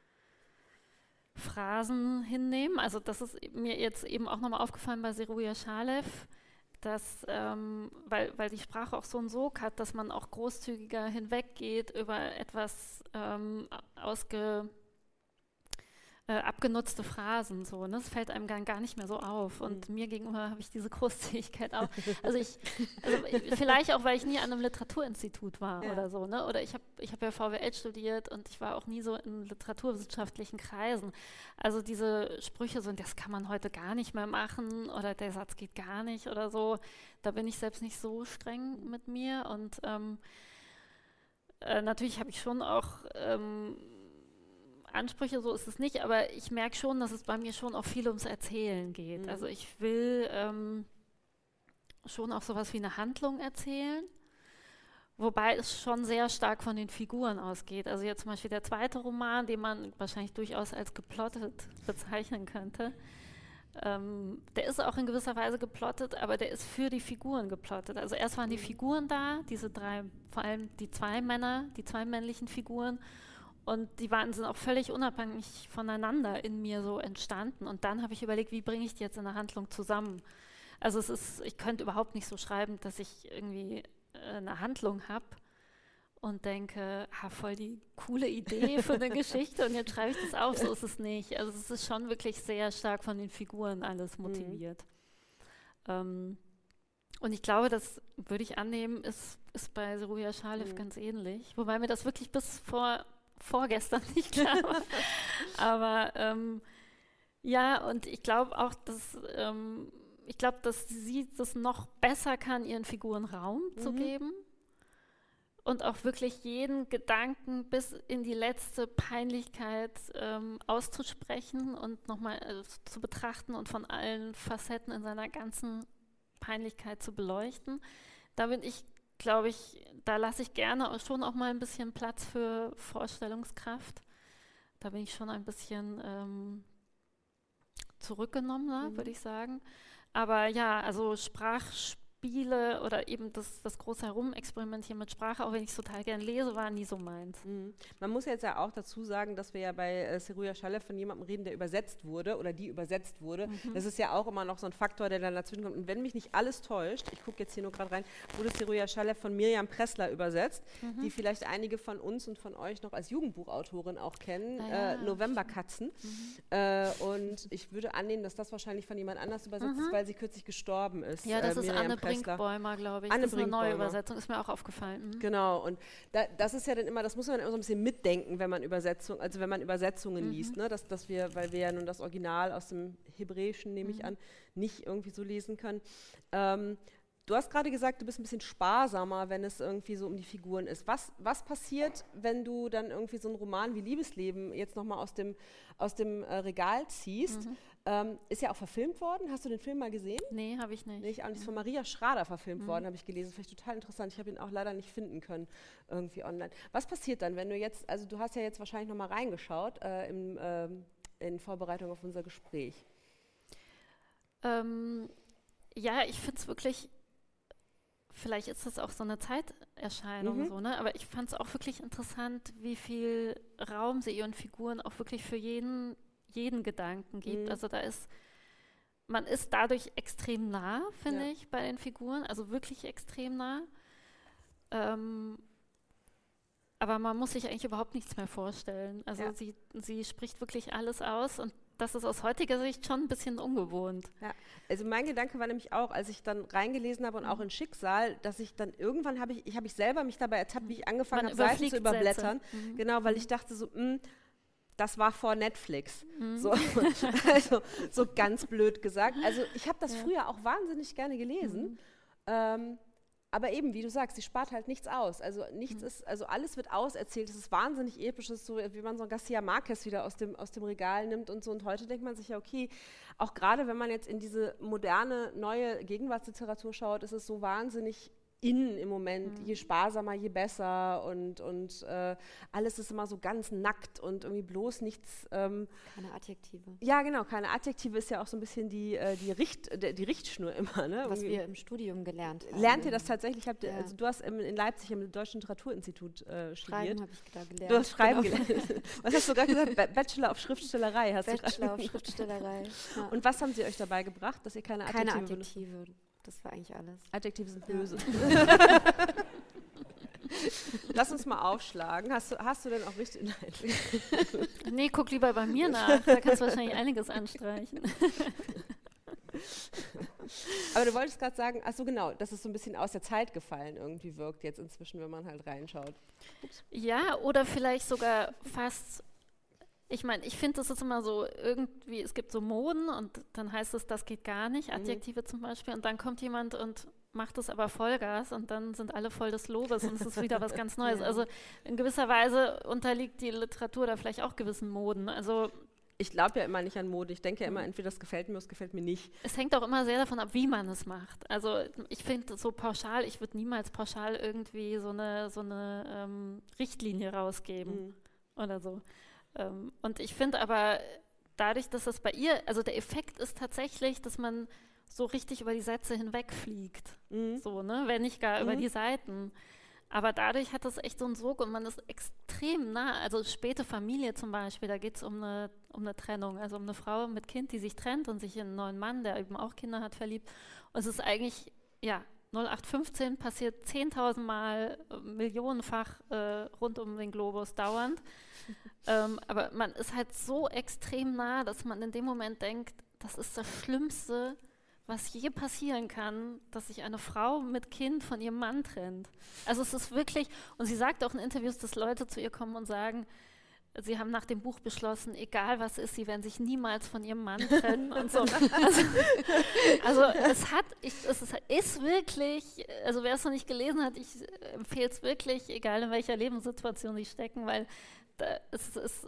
Phrasen hinnehmen. Also das ist mir jetzt eben auch nochmal aufgefallen bei Zeruja Shalev, dass, ähm, weil, weil die Sprache auch so einen Sog hat, dass man auch großzügiger hinweggeht über etwas ähm, ausge, äh, abgenutzte Phrasen, so, ne? Das fällt einem gar, gar nicht mehr so auf. Und mhm. mir gegenüber habe ich diese Großzügigkeit auch. Also ich, also vielleicht auch, weil ich nie an einem Literaturinstitut war ja. oder so, ne? Oder ich habe ich hab ja V W L studiert und ich war auch nie so in literaturwissenschaftlichen Kreisen. Also diese Sprüche so, das kann man heute gar nicht mehr machen oder der Satz geht gar nicht oder so. Da bin ich selbst nicht so streng mit mir und ähm, äh, natürlich habe ich schon auch ähm, Ansprüche, so ist es nicht, aber ich merke schon, dass es bei mir schon auch viel ums Erzählen geht. Mhm. Also ich will ähm, schon auch sowas wie eine Handlung erzählen, wobei es schon sehr stark von den Figuren ausgeht. Also jetzt zum Beispiel der zweite Roman, den man wahrscheinlich durchaus als geplottet bezeichnen könnte, ähm, der ist auch in gewisser Weise geplottet, aber der ist für die Figuren geplottet. Also erst waren die Figuren da, diese drei, vor allem die zwei Männer, die zwei männlichen Figuren, und die waren, sind auch völlig unabhängig voneinander in mir so entstanden. Und dann habe ich überlegt, wie bringe ich die jetzt in der Handlung zusammen? Also es ist, ich könnte überhaupt nicht so schreiben, dass ich irgendwie äh, eine Handlung habe und denke, ha, voll die coole Idee für eine Geschichte und jetzt schreibe ich das auf. So ist es nicht. Also es ist schon wirklich sehr stark von den Figuren alles motiviert. Mhm. Ähm, und ich glaube, das würde ich annehmen, ist, ist bei Zeruja Shalef mhm. ganz ähnlich. Wobei mir das wirklich bis vor vorgestern nicht klar war. Aber ähm, ja, und ich glaube auch, dass ähm, ich glaube, dass sie das noch besser kann, ihren Figuren Raum mhm. zu geben und auch wirklich jeden Gedanken bis in die letzte Peinlichkeit ähm, auszusprechen und nochmal äh, zu betrachten und von allen Facetten in seiner ganzen Peinlichkeit zu beleuchten. Da bin ich, glaube ich, da lasse ich gerne schon auch mal ein bisschen Platz für Vorstellungskraft. Da bin ich schon ein bisschen ähm, zurückgenommener, mhm. würde ich sagen. Aber ja, also Sprachspiele oder eben das, das große Herumexperimentieren mit Sprache, auch wenn ich es total gern lese, war nie so meins. Mhm. Man muss jetzt ja auch dazu sagen, dass wir ja bei äh, Zeruja Shalef von jemandem reden, der übersetzt wurde oder die übersetzt wurde. Mhm. Das ist ja auch immer noch so ein Faktor, der dann dazwischen kommt. Und wenn mich nicht alles täuscht, ich gucke jetzt hier nur gerade rein, wurde Zeruja Shalef von Mirjam Pressler übersetzt, mhm. die vielleicht einige von uns und von euch noch als Jugendbuchautorin auch kennen, ah, ja, äh, Novemberkatzen. Mhm. Äh, und ich würde annehmen, dass das wahrscheinlich von jemand anders übersetzt mhm. ist, weil sie kürzlich gestorben ist. Ja, das äh, ist Mirjam Anne Pressler. Brinkbäumer, glaube ich. Anne das ist eine neue Brinkbäumer. Übersetzung, ist mir auch aufgefallen. Mhm. Genau, und da, das ist ja dann immer, das muss man immer so ein bisschen mitdenken, wenn man Übersetzung, also wenn man Übersetzungen mhm. liest, ne? dass, dass wir, weil wir ja nun das Original aus dem Hebräischen, nehme ich mhm. an, nicht irgendwie so lesen können. Ähm, du hast gerade gesagt, du bist ein bisschen sparsamer, wenn es irgendwie so um die Figuren ist. Was, was passiert, wenn du dann irgendwie so einen Roman wie Liebesleben jetzt nochmal aus dem, aus dem äh, Regal ziehst? Mhm. Ähm, ist ja auch verfilmt worden. Hast du den Film mal gesehen? Nee, habe ich nicht. Nee, ich auch nicht. Ist von Maria Schrader verfilmt mhm. worden, habe ich gelesen. Vielleicht total interessant. Ich habe ihn auch leider nicht finden können, irgendwie online. Was passiert dann, wenn du jetzt, also du hast ja jetzt wahrscheinlich nochmal reingeschaut äh, im, ähm, in Vorbereitung auf unser Gespräch. Ähm, ja, ich finde es wirklich, vielleicht ist das auch so eine Zeiterscheinung, mhm. so, ne? Aber ich fand es auch wirklich interessant, wie viel Raum sie ihren Figuren auch wirklich für jeden jeden Gedanken gibt. Mhm. Also da ist, man ist dadurch extrem nah, finde ja. ich, bei den Figuren, also wirklich extrem nah. Ähm, aber man muss sich eigentlich überhaupt nichts mehr vorstellen. Also ja. sie, sie spricht wirklich alles aus und das ist aus heutiger Sicht schon ein bisschen ungewohnt. Ja, also mein Gedanke war nämlich auch, als ich dann reingelesen habe und mhm. auch in Schicksal, dass ich dann irgendwann habe ich, ich habe ich selber mich dabei ertappt, wie ich angefangen habe, Seiten zu überblättern. Mhm. Genau, weil mhm. ich dachte so, mh, das war vor Netflix, mhm. so, also so ganz blöd gesagt. Also ich habe das ja. früher auch wahnsinnig gerne gelesen, mhm. ähm, aber eben, wie du sagst, sie spart halt nichts aus. Also nichts mhm. ist, also alles wird auserzählt. Es ist wahnsinnig episch, es ist so, wie man so ein Garcia Marquez wieder aus dem, aus dem Regal nimmt und so. Und heute denkt man sich ja, okay, auch gerade wenn man jetzt in diese moderne, neue Gegenwartsliteratur schaut, ist es so wahnsinnig in im Moment, mhm. je sparsamer, je besser und, und äh, alles ist immer so ganz nackt und irgendwie bloß nichts. Ähm, keine Adjektive. Ja, genau, keine Adjektive ist ja auch so ein bisschen die, äh, die, Richt, die, die Richtschnur immer. Ne? Was irgendwie wir im Studium gelernt haben. Lernt ihr das tatsächlich? Habt ihr, ja. Also du hast im, in Leipzig im Deutschen Literaturinstitut äh, studiert. Schreiben habe ich da gelernt. Du hast Schreiben genau. gelernt. Was hast du gerade gesagt? Ba- Bachelor auf Schriftstellerei hast Bachelor du auf Schriftstellerei. Ja. Und was haben sie euch dabei gebracht, dass ihr keine Adjektive Keine Adjektive. Das war eigentlich alles. Adjektive sind ja. böse. Lass uns mal aufschlagen. Hast du, hast du denn auch richtig... Nein. Nee, guck lieber bei mir nach. Da kannst du wahrscheinlich einiges anstreichen. Aber du wolltest gerade sagen, ach so genau, dass es so ein bisschen aus der Zeit gefallen irgendwie wirkt jetzt inzwischen, wenn man halt reinschaut. Ups. Ja, oder vielleicht sogar fast, ich meine, ich finde, das ist immer so irgendwie, es gibt so Moden und dann heißt es, das geht gar nicht, Adjektive mhm. zum Beispiel, und dann kommt jemand und macht es aber Vollgas und dann sind alle voll des Lobes und es ist wieder was ganz Neues. Ja. Also in gewisser Weise unterliegt die Literatur da vielleicht auch gewissen Moden. Also ich glaube ja immer nicht an Mode. Ich denke ja immer, entweder das gefällt mir oder es gefällt mir nicht. Es hängt auch immer sehr davon ab, wie man es macht. Also ich finde so pauschal, ich würde niemals pauschal irgendwie so eine, so eine ähm, Richtlinie rausgeben mhm. oder so. Ähm, und ich finde aber dadurch, dass das bei ihr, also der Effekt ist tatsächlich, dass man so richtig über die Sätze hinwegfliegt. Mhm. So, ne? Wenn nicht gar mhm. über die Seiten. Aber dadurch hat das echt so einen Sog und man ist extrem nah. Also späte Familie zum Beispiel, da geht es um eine, um eine Trennung, also um eine Frau mit Kind, die sich trennt und sich in einen neuen Mann, der eben auch Kinder hat, verliebt. Und es ist eigentlich, ja, null acht fünfzehn passiert zehntausend Mal, äh, millionenfach äh, rund um den Globus dauernd. ähm, aber man ist halt so extrem nah, dass man in dem Moment denkt, das ist das Schlimmste, was je passieren kann, dass sich eine Frau mit Kind von ihrem Mann trennt. Also es ist wirklich, und sie sagt auch in Interviews, dass Leute zu ihr kommen und sagen, sie haben nach dem Buch beschlossen, egal was ist, sie werden sich niemals von ihrem Mann trennen und so. Also, also es hat, ich, es ist, ist wirklich, also wer es noch nicht gelesen hat, ich empfehle es wirklich, egal in welcher Lebenssituation sie stecken, weil da, es ist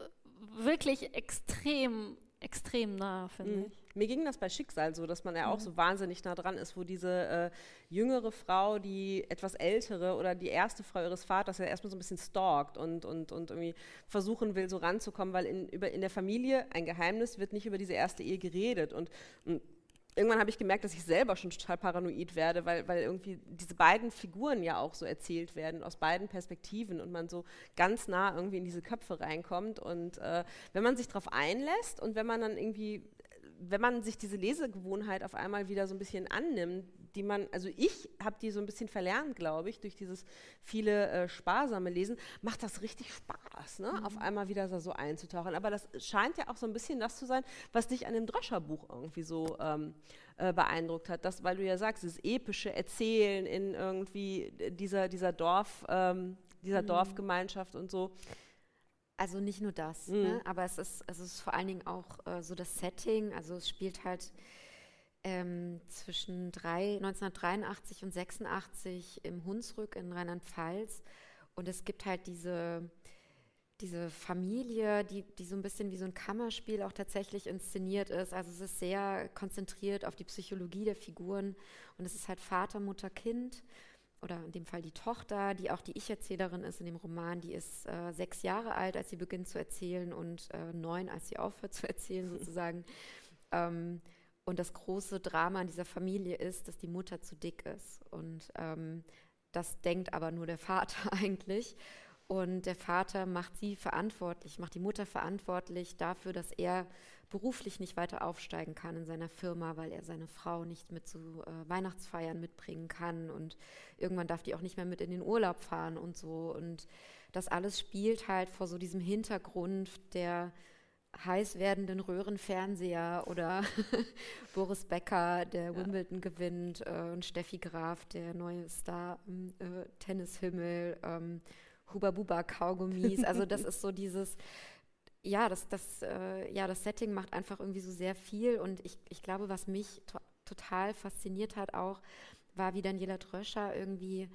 wirklich extrem extrem nah, finde mhm. ich. Mir ging das bei Schicksal so, dass man ja auch mhm. so wahnsinnig nah dran ist, wo diese äh, jüngere Frau, die etwas ältere oder die erste Frau ihres Vaters ja erstmal so ein bisschen stalkt und, und, und irgendwie versuchen will, so ranzukommen, weil in, über, in der Familie ein Geheimnis wird nicht über diese erste Ehe geredet und, und irgendwann habe ich gemerkt, dass ich selber schon total paranoid werde, weil, weil irgendwie diese beiden Figuren ja auch so erzählt werden, aus beiden Perspektiven und man so ganz nah irgendwie in diese Köpfe reinkommt. Und äh, wenn man sich darauf einlässt und wenn man dann irgendwie, wenn man sich diese Lesegewohnheit auf einmal wieder so ein bisschen annimmt, die man, also ich habe die so ein bisschen verlernt, glaube ich, durch dieses viele äh, sparsame Lesen, macht das richtig Spaß, ne? Mhm. Auf einmal wieder so einzutauchen. Aber das scheint ja auch so ein bisschen das zu sein, was dich an dem Dröscher-Buch irgendwie so ähm, äh, beeindruckt hat. Das, weil du ja sagst, dieses epische Erzählen in irgendwie dieser, dieser, Dorf, ähm, dieser mhm. Dorfgemeinschaft und so. Also nicht nur das, mhm. ne? Aber es ist, es ist vor allen Dingen auch äh, so das Setting, also es spielt halt Ähm, zwischen drei, neunzehnhundertdreiundachtzig und sechsundachtzig im Hunsrück in Rheinland-Pfalz und es gibt halt diese, diese Familie, die, die so ein bisschen wie so ein Kammerspiel auch tatsächlich inszeniert ist, also es ist sehr konzentriert auf die Psychologie der Figuren und es ist halt Vater, Mutter, Kind oder in dem Fall die Tochter, die auch die Ich-Erzählerin ist in dem Roman, die ist äh, sechs Jahre alt, als sie beginnt zu erzählen und äh, neun, als sie aufhört zu erzählen sozusagen. ähm, Und das große Drama in dieser Familie ist, dass die Mutter zu dick ist. Und ähm, das denkt aber nur der Vater eigentlich. Und der Vater macht sie verantwortlich, macht die Mutter verantwortlich dafür, dass er beruflich nicht weiter aufsteigen kann in seiner Firma, weil er seine Frau nicht mit zu äh, Weihnachtsfeiern mitbringen kann. Und irgendwann darf die auch nicht mehr mit in den Urlaub fahren und so. Und das alles spielt halt vor so diesem Hintergrund der heiß werdenden Röhrenfernseher oder Boris Becker, der ja. Wimbledon gewinnt äh, und Steffi Graf, der neue Star im äh, Tennishimmel, ähm, Huba Buba Kaugummis, also das ist so dieses, ja, das, das, äh, ja, das Setting macht einfach irgendwie so sehr viel und ich, ich glaube, was mich to- total fasziniert hat auch, war, wie Daniela Dröscher irgendwie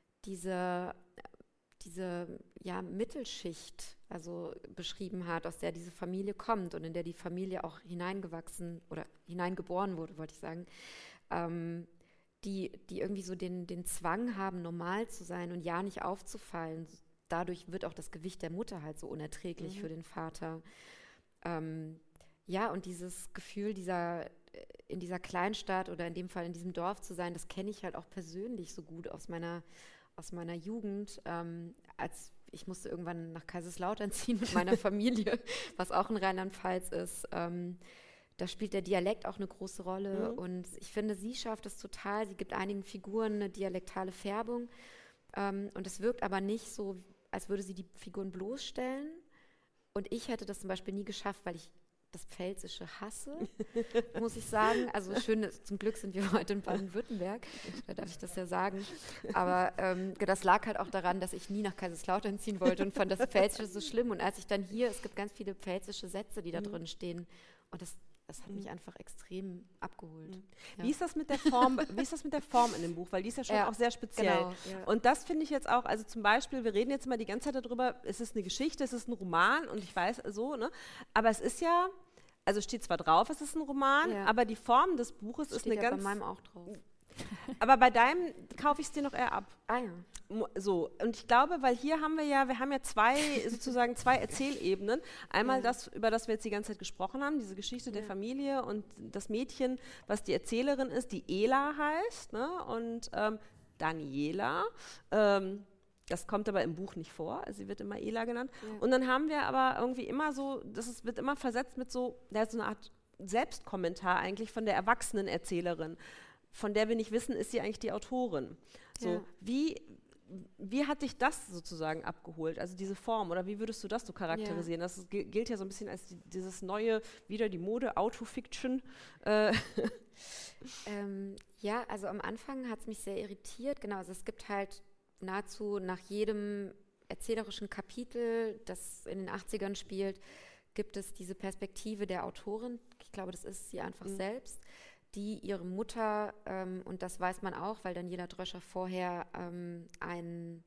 diese diese ja, Mittelschicht also beschrieben hat, aus der diese Familie kommt und in der die Familie auch hineingewachsen oder hineingeboren wurde, wollte ich sagen, ähm, die, die irgendwie so den, den Zwang haben, normal zu sein und ja nicht aufzufallen. Dadurch wird auch das Gewicht der Mutter halt so unerträglich mhm. für den Vater. Ähm, ja, und dieses Gefühl, dieser, in dieser Kleinstadt oder in dem Fall in diesem Dorf zu sein, das kenne ich halt auch persönlich so gut aus meiner aus meiner Jugend, ähm, als ich musste irgendwann nach Kaiserslautern ziehen mit meiner Familie, was auch in Rheinland-Pfalz ist. Ähm, da spielt der Dialekt auch eine große Rolle mhm. und ich finde, sie schafft es total. Sie gibt einigen Figuren eine dialektale Färbung. Ähm, und es wirkt aber nicht so, als würde sie die Figuren bloßstellen. Und ich hätte das zum Beispiel nie geschafft, weil ich das Pfälzische hasse, muss ich sagen. Also schön, zum Glück sind wir heute in Baden-Württemberg, da darf ich das ja sagen. Aber ähm, das lag halt auch daran, dass ich nie nach Kaiserslautern ziehen wollte und fand das Pfälzische so schlimm. Und als ich dann hier, es gibt ganz viele pfälzische Sätze, die da drin stehen. Und das, das hat mich einfach extrem abgeholt. Mhm. Ja. Wie ist das mit der Form, wie ist das mit der Form in dem Buch? Weil die ist ja schon Ja, auch sehr speziell. genau, ja. Und das finde ich jetzt auch, also zum Beispiel, wir reden jetzt mal die ganze Zeit darüber, es ist eine Geschichte, es ist ein Roman und ich weiß so, ne? Aber es ist ja, also steht zwar drauf, es ist ein Roman, Ja. aber die Form des Buches Das ist steht eine ja ganz... bei meinem auch drauf. Aber bei deinem kaufe ich es dir noch eher ab. Ah ja. Mo- So, und ich glaube, weil hier haben wir ja, wir haben ja zwei, sozusagen zwei Erzählebenen. Einmal Ja. das, über das wir jetzt die ganze Zeit gesprochen haben, diese Geschichte der Ja. Familie und das Mädchen, was die Erzählerin ist, die Ela heißt, ne? Und ähm, Daniela. Ähm, das kommt aber im Buch nicht vor, also sie wird immer Ela genannt. Ja. Und dann haben wir aber irgendwie immer so, das ist, wird immer versetzt mit so, da ist so eine Art Selbstkommentar eigentlich von der erwachsenen Erzählerin, von der wir nicht wissen, ist sie eigentlich die Autorin. So, Ja. wie, wie hat dich das sozusagen abgeholt, also diese Form, oder wie würdest du das so charakterisieren? Das gi- gilt ja so ein bisschen als die, dieses neue, wieder die Mode, Autofiction. Äh, Ähm, ja, also am Anfang hat es mich sehr irritiert. Genau, also es gibt halt nahezu nach jedem erzählerischen Kapitel, das in den achtzigern spielt, gibt es diese Perspektive der Autorin. Ich glaube, das ist sie einfach Mhm. selbst, die ihre Mutter, ähm, und das weiß man auch, weil Daniela Dröscher vorher ähm, ein,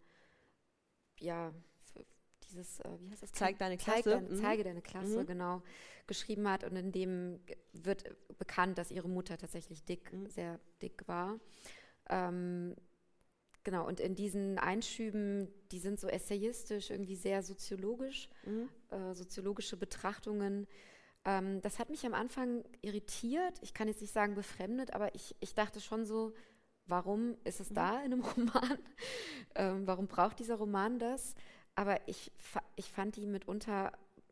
ja, f- dieses, äh, wie heißt das? Zeig deine Zeig Klasse. dein, Mhm. Zeige deine Klasse, Mhm. genau, geschrieben hat. Und in dem g- wird bekannt, dass ihre Mutter tatsächlich dick, Mhm. sehr dick war. Ähm, genau, und in diesen Einschüben, die sind so essayistisch, irgendwie sehr soziologisch, Mhm. äh, soziologische Betrachtungen. Ähm, das hat mich am Anfang irritiert. Ich kann jetzt nicht sagen befremdet, aber ich, ich dachte schon so, warum ist es da in einem Roman? ähm, warum braucht dieser Roman das? Aber ich, fa- ich fand die mitunter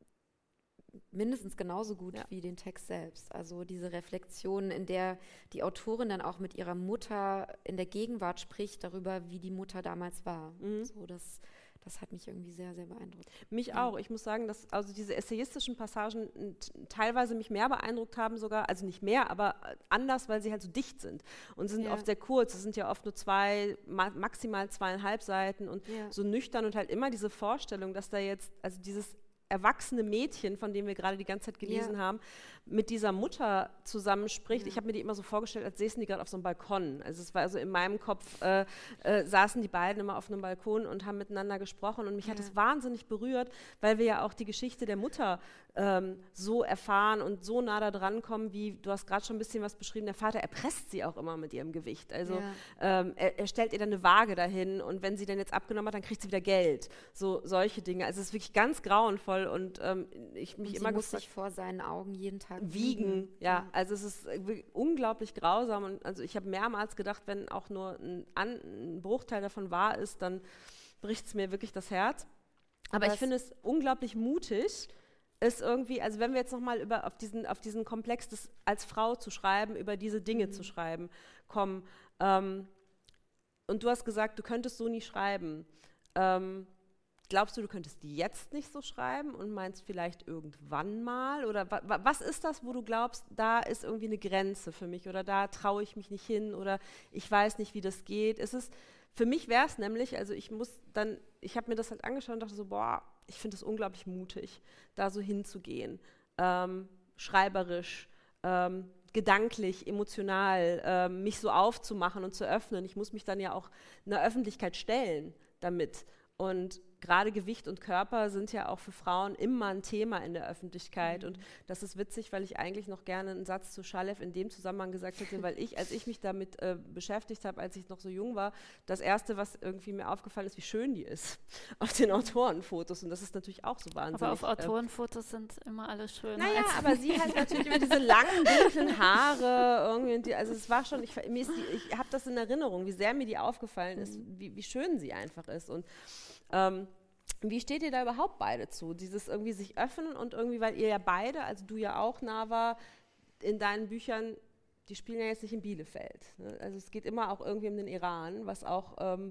mindestens genauso gut Ja. wie den Text selbst. Also diese Reflexion, in der die Autorin dann auch mit ihrer Mutter in der Gegenwart spricht, darüber, wie die Mutter damals war. Mhm. So, das, das hat mich irgendwie sehr, sehr beeindruckt. Mich Ja. auch. Ich muss sagen, dass also diese essayistischen Passagen n- t- teilweise mich mehr beeindruckt haben sogar, also nicht mehr, aber äh, anders, weil sie halt so dicht sind und sie sind Ja. oft sehr kurz. Es sind ja oft nur zwei, ma maximal zweieinhalb Seiten und Ja. so nüchtern und halt immer diese Vorstellung, dass da jetzt, also dieses erwachsene Mädchen, von dem wir gerade die ganze Zeit gelesen Ja. haben, mit dieser Mutter zusammenspricht. Ja. Ich habe mir die immer so vorgestellt, als säßen die gerade auf so einem Balkon. Also es war also in meinem Kopf, äh, äh, saßen die beiden immer auf einem Balkon und haben miteinander gesprochen und mich hat Ja. es wahnsinnig berührt, weil wir ja auch die Geschichte der Mutter ähm, so erfahren und so nah da dran kommen, wie du hast gerade schon ein bisschen was beschrieben, der Vater erpresst sie auch immer mit ihrem Gewicht. Also Ja. ähm, er, er stellt ihr dann eine Waage dahin und wenn sie dann jetzt abgenommen hat, dann kriegt sie wieder Geld. So solche Dinge. Also es ist wirklich ganz grauenvoll und ähm, ich mich Und immer sie muss gefragt, sich vor seinen Augen jeden Tag wiegen, ja, also es ist äh, wirklich unglaublich grausam und also ich habe mehrmals gedacht, wenn auch nur ein, An ein Bruchteil davon wahr ist, dann bricht es mir wirklich das Herz. Aber, Aber ich es- finde es unglaublich mutig, ist irgendwie, also wenn wir jetzt nochmal über auf diesen, auf diesen Komplex des als Frau zu schreiben, über diese Dinge Mhm. zu schreiben, kommen. Ähm, und du hast gesagt, du könntest so nie schreiben. Ähm, glaubst du, du könntest die jetzt nicht so schreiben und meinst vielleicht irgendwann mal? Oder wa wa was ist das, wo du glaubst, da ist irgendwie eine Grenze für mich oder da traue ich mich nicht hin oder ich weiß nicht, wie das geht? Es ist, für mich wäre es nämlich, also ich muss dann, ich habe mir das halt angeschaut und dachte so, boah, ich finde es unglaublich mutig, da so hinzugehen. Ähm, schreiberisch, ähm, gedanklich, emotional, ähm, mich so aufzumachen und zu öffnen. Ich muss mich dann ja auch einer Öffentlichkeit stellen damit. Und gerade Gewicht und Körper sind ja auch für Frauen immer ein Thema in der Öffentlichkeit. Mhm. Und das ist witzig, weil ich eigentlich noch gerne einen Satz zu Shalev in dem Zusammenhang gesagt hätte, weil ich, als ich mich damit äh, beschäftigt habe, als ich noch so jung war, das Erste, was irgendwie mir aufgefallen ist, wie schön die ist auf den Autorenfotos. Und das ist natürlich auch so wahnsinnig. Aber auf äh, Autorenfotos sind immer alle schön. naja, aber sie halt natürlich über diese langen, dunklen Haare irgendwie. Und die, also es war schon, ich, mir ist die, ich habe das in Erinnerung, wie sehr mir die aufgefallen ist, wie, wie schön sie einfach ist. Und ähm, wie steht ihr da überhaupt beide zu? Dieses irgendwie sich öffnen und irgendwie, weil ihr ja beide, also du ja auch, Nava, in deinen Büchern, die spielen ja jetzt nicht in Bielefeld. Ne? Also es geht immer auch irgendwie um den Iran, was auch ähm,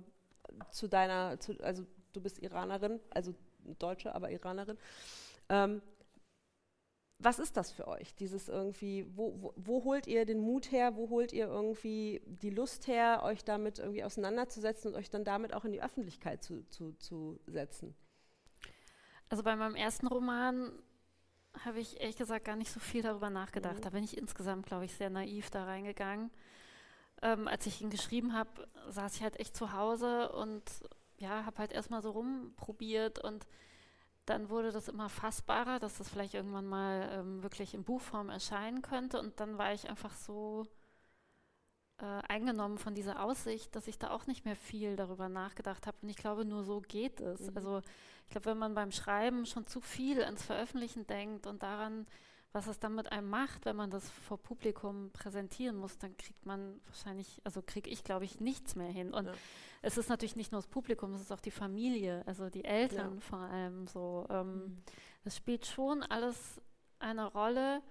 zu deiner, zu, also du bist Iranerin, also Deutsche, aber Iranerin. Ähm, was ist das für euch? Dieses irgendwie, wo, wo, wo holt ihr den Mut her, wo holt ihr irgendwie die Lust her, euch damit irgendwie auseinanderzusetzen und euch dann damit auch in die Öffentlichkeit zu, zu, zu setzen? Also bei meinem ersten Roman habe ich ehrlich gesagt gar nicht so viel darüber nachgedacht. Mhm. Da bin ich insgesamt, glaube ich, sehr naiv da reingegangen. Ähm, als ich ihn geschrieben habe, saß ich halt echt zu Hause und ja, habe halt erstmal so rumprobiert und dann wurde das immer fassbarer, dass das vielleicht irgendwann mal ähm, wirklich in Buchform erscheinen könnte und dann war ich einfach so äh, eingenommen von dieser Aussicht, dass ich da auch nicht mehr viel darüber nachgedacht habe und ich glaube, nur so geht es. Mhm. Also ich glaube, wenn man beim Schreiben schon zu viel ans Veröffentlichen denkt und daran, was es dann mit einem macht, wenn man das vor Publikum präsentieren muss, dann kriegt man wahrscheinlich, also kriege ich, glaube ich, nichts mehr hin. Und ja. es ist natürlich nicht nur das Publikum, es ist auch die Familie, also die Eltern ja. vor allem so. Ähm, mhm. Das spielt schon alles eine Rolle,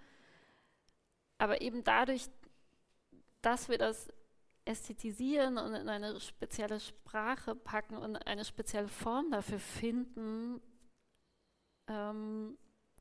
aber eben dadurch, dass wir das ästhetisieren und in eine spezielle Sprache packen und eine spezielle Form dafür finden, ähm,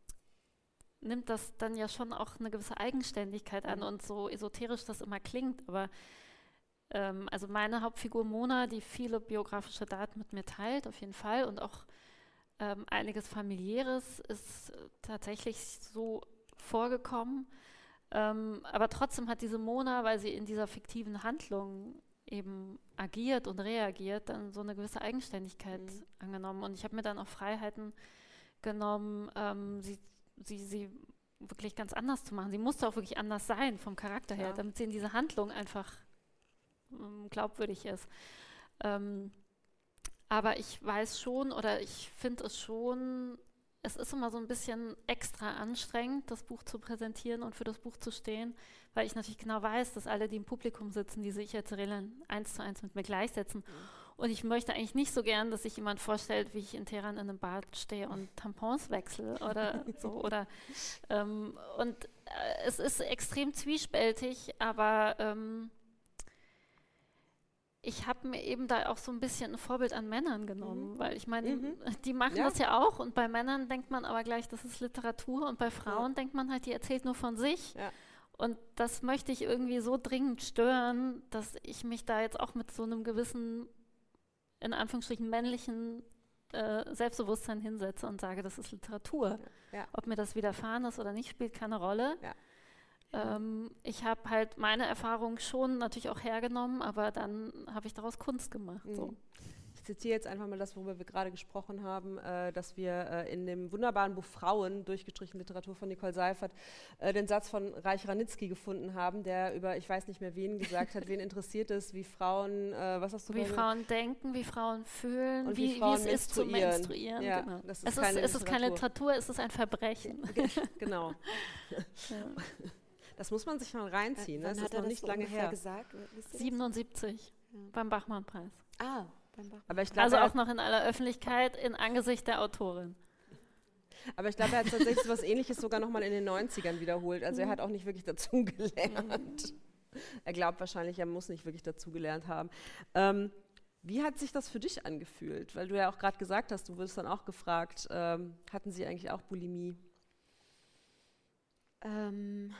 nimmt das dann ja schon auch eine gewisse Eigenständigkeit an, mhm. und so esoterisch das immer klingt, aber ähm, also meine Hauptfigur Mona, die viele biografische Daten mit mir teilt, auf jeden Fall, und auch ähm, einiges Familiäres ist tatsächlich so vorgekommen, ähm, aber trotzdem hat diese Mona, weil sie in dieser fiktiven Handlung eben agiert und reagiert, dann so eine gewisse Eigenständigkeit mhm. angenommen und ich habe mir dann auch Freiheiten genommen, ähm, sie Sie, sie wirklich ganz anders zu machen. Sie musste auch wirklich anders sein vom Charakter her, ja. damit sie in diese Handlung einfach ähm, glaubwürdig ist. Ähm, aber ich weiß schon oder ich finde es schon, es ist immer so ein bisschen extra anstrengend, das Buch zu präsentieren und für das Buch zu stehen, weil ich natürlich genau weiß, dass alle, die im Publikum sitzen, diese Ich-Erzählerin eins zu eins mit mir gleichsetzen. Mhm. Und ich möchte eigentlich nicht so gern, dass sich jemand vorstellt, wie ich in Teheran in einem Bad stehe und Tampons wechsle oder so. Oder, ähm, und äh, es ist extrem zwiespältig, aber ähm, ich habe mir eben da auch so ein bisschen ein Vorbild an Männern genommen, mhm. weil ich meine, mhm. die machen ja. das ja auch und bei Männern denkt man aber gleich, das ist Literatur und bei Frauen ja. denkt man halt, die erzählt nur von sich. Ja. Und das möchte ich irgendwie so dringend stören, dass ich mich da jetzt auch mit so einem gewissen, in Anführungsstrichen männlichen äh, Selbstbewusstsein hinsetze und sage, das ist Literatur. Ja. Ob mir das widerfahren ist oder nicht, spielt keine Rolle. Ja. Ähm, ich habe halt meine Erfahrung schon natürlich auch hergenommen, aber dann habe ich daraus Kunst gemacht. Mhm. So. Ich zitiere jetzt einfach mal das, worüber wir gerade gesprochen haben, äh, dass wir äh, in dem wunderbaren Buch Frauen, durchgestrichen Literatur von Nicole Seifert, äh, den Satz von Reich Ranitzky gefunden haben, der über, ich weiß nicht mehr wen, gesagt hat, wen interessiert es, wie Frauen, äh, was hast du Wie gesagt? Frauen denken, wie Frauen fühlen, und wie, wie, Frauen wie es ist zu menstruieren. Ja, genau. Das ist es, keine ist, es ist keine Literatur, es ist ein Verbrechen. Genau. Ja. Das muss man sich mal reinziehen, äh, das ist noch nicht lange her. Gesagt? siebenundsiebzig ja. beim Bachmann-Preis. Ah, Aber ich glaub, also auch noch in aller Öffentlichkeit, in Angesicht der Autorin. Aber ich glaube, er hat tatsächlich so was Ähnliches sogar nochmal in den neunzigern wiederholt. Also er hat auch nicht wirklich dazugelernt. Er glaubt wahrscheinlich, er muss nicht wirklich dazugelernt haben. Ähm, wie hat sich das für dich angefühlt? Weil du ja auch gerade gesagt hast, du wurdest dann auch gefragt, ähm, hatten Sie eigentlich auch Bulimie? Ähm,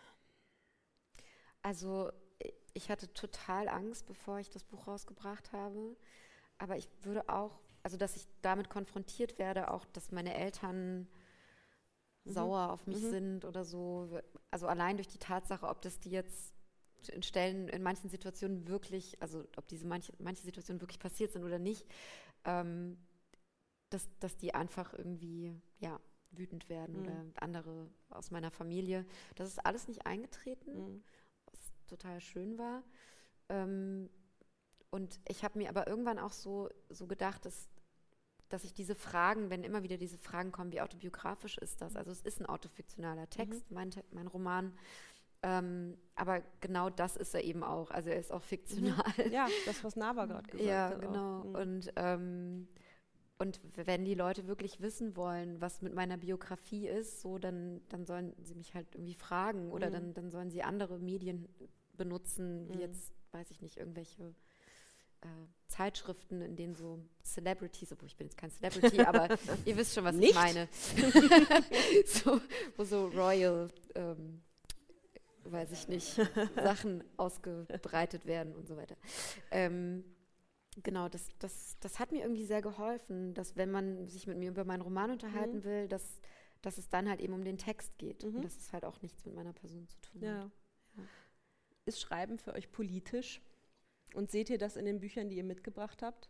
also ich hatte total Angst, bevor ich das Buch rausgebracht habe. Aber ich würde auch, also dass ich damit konfrontiert werde, auch, dass meine Eltern mhm. sauer auf mich mhm. sind oder so. Also allein durch die Tatsache, ob das die jetzt in Stellen, in manchen Situationen wirklich, also ob diese manche, manche Situationen wirklich passiert sind oder nicht, ähm, dass, dass die einfach irgendwie, ja, wütend werden mhm. oder andere aus meiner Familie. Das ist alles nicht eingetreten, mhm. was total schön war. Ähm, Und ich habe mir aber irgendwann auch so, so gedacht, dass, dass ich diese Fragen, wenn immer wieder diese Fragen kommen, wie autobiografisch ist das? Also es ist ein autofiktionaler Text, mhm. mein, mein Roman, ähm, aber genau das ist er eben auch. Also er ist auch fiktional. Ja, das, was Nava gerade gesagt ja, hat. Ja, genau. Mhm. Und, ähm, und wenn die Leute wirklich wissen wollen, was mit meiner Biografie ist, so dann, dann sollen sie mich halt irgendwie fragen oder mhm. dann, dann sollen sie andere Medien benutzen, wie mhm. jetzt, weiß ich nicht, irgendwelche äh, Zeitschriften, in denen so Celebrities, obwohl ich bin jetzt kein Celebrity, aber ihr wisst schon, was Nicht? ich meine. so, wo so Royal, ähm, weiß ich nicht, Sachen ausgebreitet werden und so weiter. Ähm, genau, das, das, das hat mir irgendwie sehr geholfen, dass wenn man sich mit mir über meinen Roman unterhalten Mhm. will, dass, dass es dann halt eben um den Text geht. Mhm. Und dass es halt auch nichts mit meiner Person zu tun Ja. hat. Ja. Ist Schreiben für euch politisch? Und seht ihr das in den Büchern, die ihr mitgebracht habt?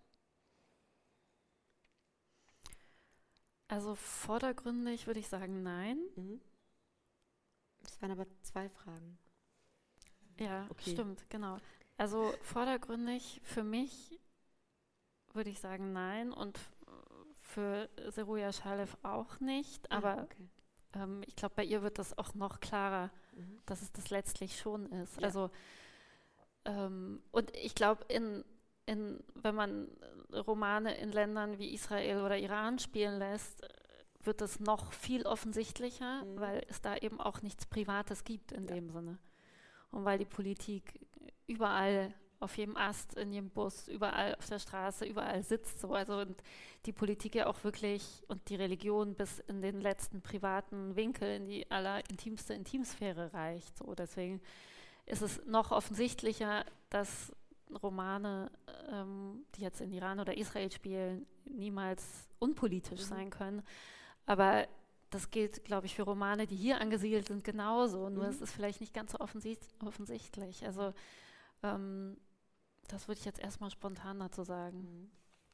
Also vordergründig würde ich sagen, nein. Mhm. Das waren aber zwei Fragen. Ja, Okay. stimmt, genau. Also vordergründig für mich würde ich sagen, nein. Und für Zeruja Shalev auch nicht. Aber Ah, okay. ähm, ich glaube, bei ihr wird das auch noch klarer, Mhm. dass es das letztlich schon ist. Ja. Also ähm, und ich glaube, in, in, wenn man Romane in Ländern wie Israel oder Iran spielen lässt, wird es noch viel offensichtlicher, Mhm. weil es da eben auch nichts Privates gibt in Ja. dem Sinne. Und weil die Politik überall, auf jedem Ast, in jedem Bus, überall auf der Straße, überall sitzt so. Also und die Politik ja auch wirklich und die Religion bis in den letzten privaten Winkel, in die allerintimste Intimsphäre reicht. So. Deswegen ist es noch offensichtlicher, dass Romane, ähm, die jetzt in Iran oder Israel spielen, niemals unpolitisch Mhm. sein können. Aber das gilt, glaube ich, für Romane, die hier angesiedelt sind, genauso. Nur Mhm. es ist vielleicht nicht ganz so offensicht offensichtlich. Also ähm, das würde ich jetzt erstmal spontan dazu sagen.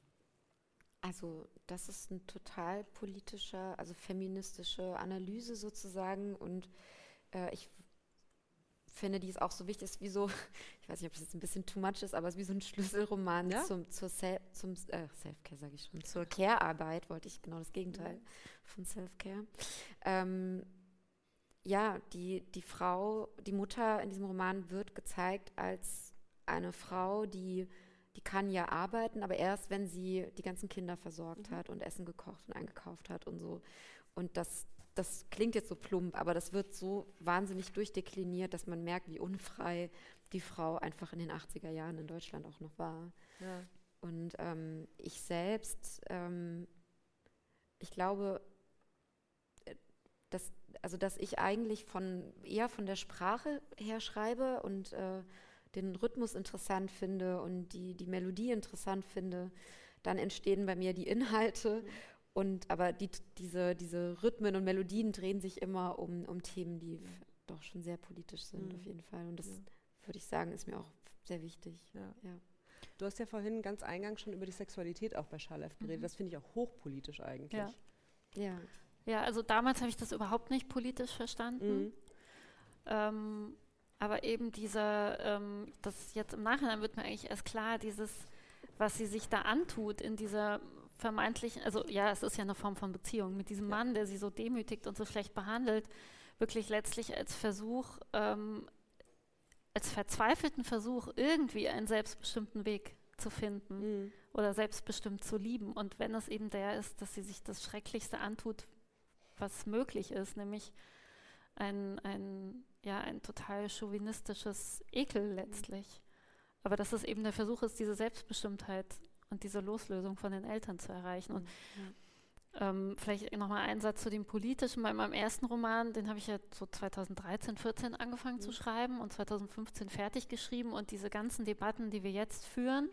Also das ist ein total politischer, also feministische Analyse sozusagen und äh, ich finde, die ist auch so wichtig, ist wie so, ich weiß nicht, ob das jetzt ein bisschen too much ist, aber es ist wie so ein Schlüsselroman Ja? zum, zur Sel zum äh, Self-Care, sage ich schon, zur Care-Arbeit, wollte ich genau das Gegenteil Mhm. von Self-Care. Ähm, ja, die, die Frau, die Mutter in diesem Roman wird gezeigt als eine Frau, die, die kann ja arbeiten, aber erst, wenn sie die ganzen Kinder versorgt Mhm. hat und Essen gekocht und eingekauft hat und so. Und das, das klingt jetzt so plump, aber das wird so wahnsinnig durchdekliniert, dass man merkt, wie unfrei die Frau einfach in den achtziger Jahren in Deutschland auch noch war. Ja. Und ähm, ich selbst, ähm, ich glaube, äh, dass, also dass ich eigentlich von eher von der Sprache her schreibe und äh, den Rhythmus interessant finde und die, die Melodie interessant finde, dann entstehen bei mir die Inhalte. Und aber die, diese, diese Rhythmen und Melodien drehen sich immer um, um Themen, die f- doch schon sehr politisch sind, Mhm. auf jeden Fall. Und das Ja. würde ich sagen, ist mir auch sehr wichtig. Ja. Ja. Du hast ja vorhin ganz eingangs schon über die Sexualität auch bei Shalev geredet. Mhm. Das finde ich auch hochpolitisch eigentlich. Ja. Ja. Ja, also damals habe ich das überhaupt nicht politisch verstanden. Mhm. Ähm, aber eben dieser, ähm, das jetzt im Nachhinein wird mir eigentlich erst klar, dieses, was sie sich da antut in dieser vermeintlichen, also ja, es ist ja eine Form von Beziehung mit diesem Ja. Mann, der sie so demütigt und so schlecht behandelt, wirklich letztlich als Versuch, ähm, als verzweifelten Versuch, irgendwie einen selbstbestimmten Weg zu finden Mhm. oder selbstbestimmt zu lieben. Und wenn es eben der ist, dass sie sich das Schrecklichste antut, was möglich ist, nämlich ein, ein, ja, ein total chauvinistisches Ekel letztlich. Aber dass es eben der Versuch ist, diese Selbstbestimmtheit und diese Loslösung von den Eltern zu erreichen. Und ähm, vielleicht nochmal ein Satz zu dem Politischen. Bei meinem ersten Roman, den habe ich ja so zweitausenddreizehn, vierzehn angefangen Mhm. zu schreiben und zweitausendfünfzehn fertig geschrieben. Und diese ganzen Debatten, die wir jetzt führen,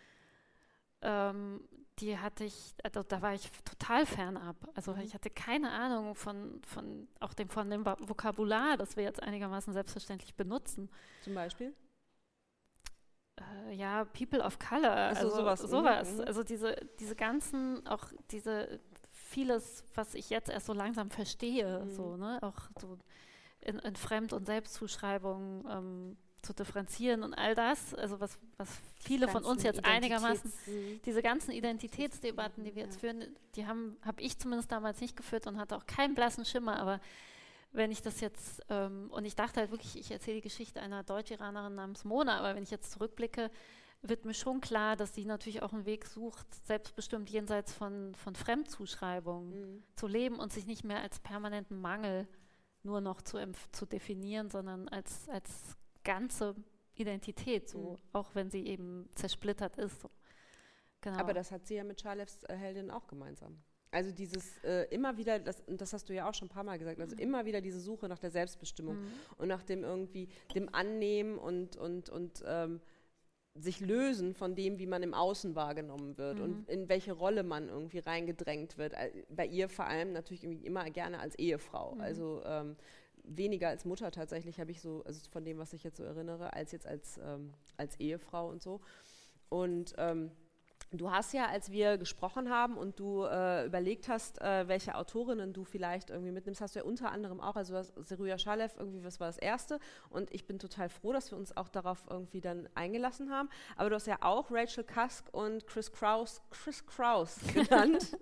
ähm, die hatte ich, also da war ich total fernab. Also Mhm. ich hatte keine Ahnung von, von auch dem, von dem Vokabular, das wir jetzt einigermaßen selbstverständlich benutzen. Zum Beispiel? Äh, ja, People of Color, Ach so, also sowas. Mhm, sowas. mhm. Also diese, diese ganzen, auch diese vieles, was ich jetzt erst so langsam verstehe, Mhm. so, ne, auch so in, in Fremd- und Selbstzuschreibung ähm, zu differenzieren und all das, also was, was viele von uns Ganzen jetzt einigermaßen, Mhm. diese ganzen Identitätsdebatten, die wir jetzt Ja. führen, die haben, habe ich zumindest damals nicht geführt und hatte auch keinen blassen Schimmer, aber wenn ich das jetzt, ähm, und ich dachte halt wirklich, ich erzähle die Geschichte einer Deutsch-Iranerin namens Mona, aber wenn ich jetzt zurückblicke, wird mir schon klar, dass sie natürlich auch einen Weg sucht, selbstbestimmt jenseits von, von Fremdzuschreibungen Mhm. zu leben und sich nicht mehr als permanenten Mangel nur noch zu, empf- zu definieren, sondern als, als ganze Identität, so, mhm. auch wenn sie eben zersplittert ist. So. Genau. Aber das hat sie ja mit Charlevs äh, Heldin auch gemeinsam. Also dieses äh, immer wieder, das, das hast du ja auch schon ein paar Mal gesagt, also mhm. immer wieder diese Suche nach der Selbstbestimmung mhm. und nach dem irgendwie, dem Annehmen und, und, und ähm, sich lösen von dem, wie man im Außen wahrgenommen wird mhm. und in welche Rolle man irgendwie reingedrängt wird. Bei ihr vor allem natürlich irgendwie immer gerne als Ehefrau, mhm. also ähm, weniger als Mutter tatsächlich, habe ich so, also von dem, was ich jetzt so erinnere, als jetzt als, ähm, als Ehefrau und so. Und ähm, du hast ja, als wir gesprochen haben und du äh, überlegt hast, äh, welche Autorinnen du vielleicht irgendwie mitnimmst, hast du ja unter anderem auch, also was, Zeruja Shalev, irgendwie, was war das Erste? Und ich bin total froh, dass wir uns auch darauf irgendwie dann eingelassen haben. Aber du hast ja auch Rachel Cusk und Chris Kraus, Chris Kraus genannt.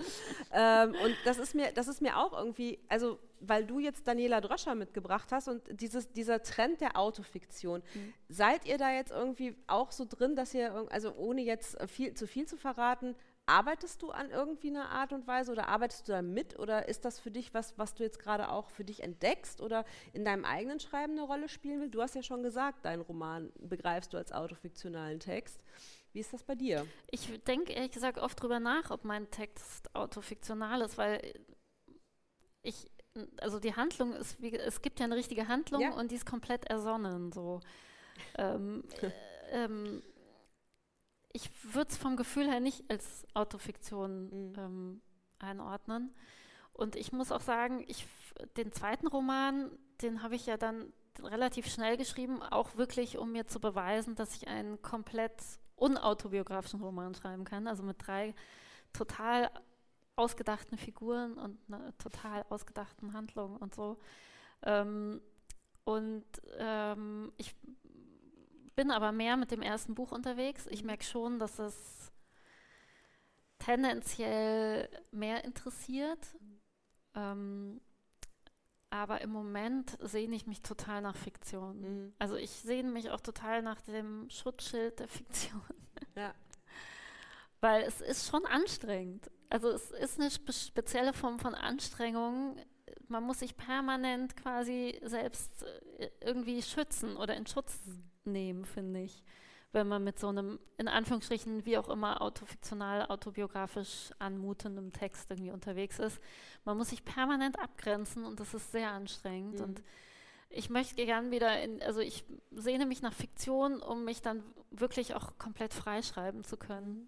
ähm, und das ist mir, das ist mir auch irgendwie, also weil du jetzt Daniela Dröscher mitgebracht hast und dieses, dieser Trend der Autofiktion, mhm. seid ihr da jetzt irgendwie auch so drin, dass ihr, also ohne jetzt viel, zu viel zu verraten, arbeitest du an irgendwie einer Art und Weise oder arbeitest du da mit oder ist das für dich was, was du jetzt gerade auch für dich entdeckst oder in deinem eigenen Schreiben eine Rolle spielen willst? Du hast ja schon gesagt, deinen Roman begreifst du als autofiktionalen Text. Wie ist das bei dir? Ich denke ehrlich gesagt oft drüber nach, ob mein Text autofiktional ist, weil ich, also die Handlung ist, wie, es gibt ja eine richtige Handlung ja. und die ist komplett ersonnen. So. ähm, äh, ähm, ich würde es vom Gefühl her nicht als Autofiktion mhm. ähm, einordnen. Und ich muss auch sagen, ich, den zweiten Roman, den habe ich ja dann relativ schnell geschrieben, auch wirklich, um mir zu beweisen, dass ich einen komplett unautobiografischen Roman schreiben kann, also mit drei total ausgedachten Figuren und einer total ausgedachten Handlung und so. Ähm, und ähm, ich bin aber mehr mit dem ersten Buch unterwegs. Ich merke schon, dass es tendenziell mehr interessiert. Ähm, aber im Moment sehne ich mich total nach Fiktion. Mhm. Also ich sehne mich auch total nach dem Schutzschild der Fiktion. Ja. Weil es ist schon anstrengend. Also es ist eine spe- spezielle Form von Anstrengung. Man muss sich permanent quasi selbst irgendwie schützen oder in Schutz mhm. nehmen, finde ich. Wenn man mit so einem, in Anführungsstrichen, wie auch immer, autofiktional, autobiografisch anmutendem Text irgendwie unterwegs ist. Man muss sich permanent abgrenzen und das ist sehr anstrengend. Mhm. Und ich möchte gern wieder, in, also ich sehne mich nach Fiktion, um mich dann wirklich auch komplett freischreiben zu können.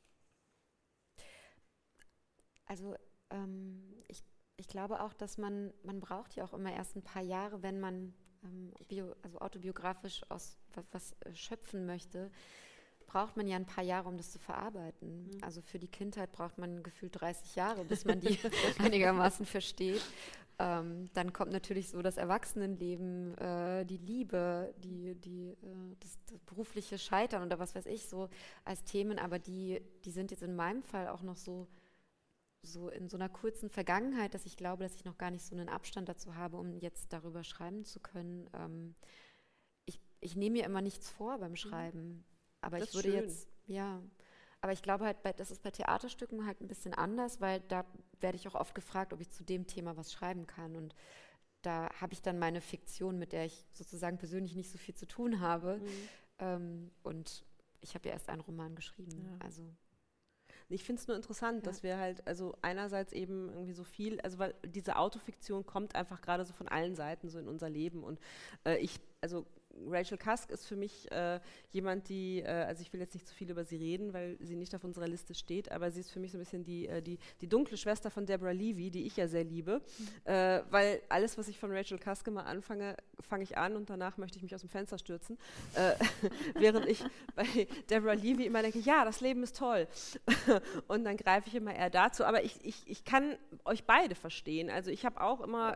Also ähm, ich, ich glaube auch, dass man, man braucht ja auch immer erst ein paar Jahre, wenn man ähm, bio, also autobiografisch aus was, was äh, schöpfen möchte, braucht man ja ein paar Jahre, um das zu verarbeiten. Mhm. Also für die Kindheit braucht man gefühlt dreißig Jahre, bis man die einigermaßen versteht. Ähm, dann kommt natürlich so das Erwachsenenleben, äh, die Liebe, die, die, äh, das, das berufliche Scheitern oder was weiß ich, so als Themen, aber die, die sind jetzt in meinem Fall auch noch so so in so einer kurzen Vergangenheit, dass ich glaube, dass ich noch gar nicht so einen Abstand dazu habe, um jetzt darüber schreiben zu können. Ähm, ich, ich nehme mir immer nichts vor beim Schreiben, aber das ich würde schön. jetzt, ja, aber ich glaube halt, bei, das ist bei Theaterstücken halt ein bisschen anders, weil da werde ich auch oft gefragt, ob ich zu dem Thema was schreiben kann und da habe ich dann meine Fiktion, mit der ich sozusagen persönlich nicht so viel zu tun habe mhm. ähm, und ich habe ja erst einen Roman geschrieben, ja. also Ich finde es nur interessant, ja. dass wir halt, also einerseits eben irgendwie so viel, also weil diese Autofiktion kommt einfach gerade so von allen Seiten so in unser Leben und äh, ich, also Rachel Cusk ist für mich äh, jemand, die, äh, also ich will jetzt nicht zu viel über sie reden, weil sie nicht auf unserer Liste steht, aber sie ist für mich so ein bisschen die, äh, die, die dunkle Schwester von Deborah Levy, die ich ja sehr liebe, mhm. äh, weil alles, was ich von Rachel Cusk immer anfange, fange ich an und danach möchte ich mich aus dem Fenster stürzen, äh, während ich bei Deborah Levy immer denke, ja, das Leben ist toll und dann greife ich immer eher dazu, aber ich, ich, ich kann euch beide verstehen, also ich habe auch immer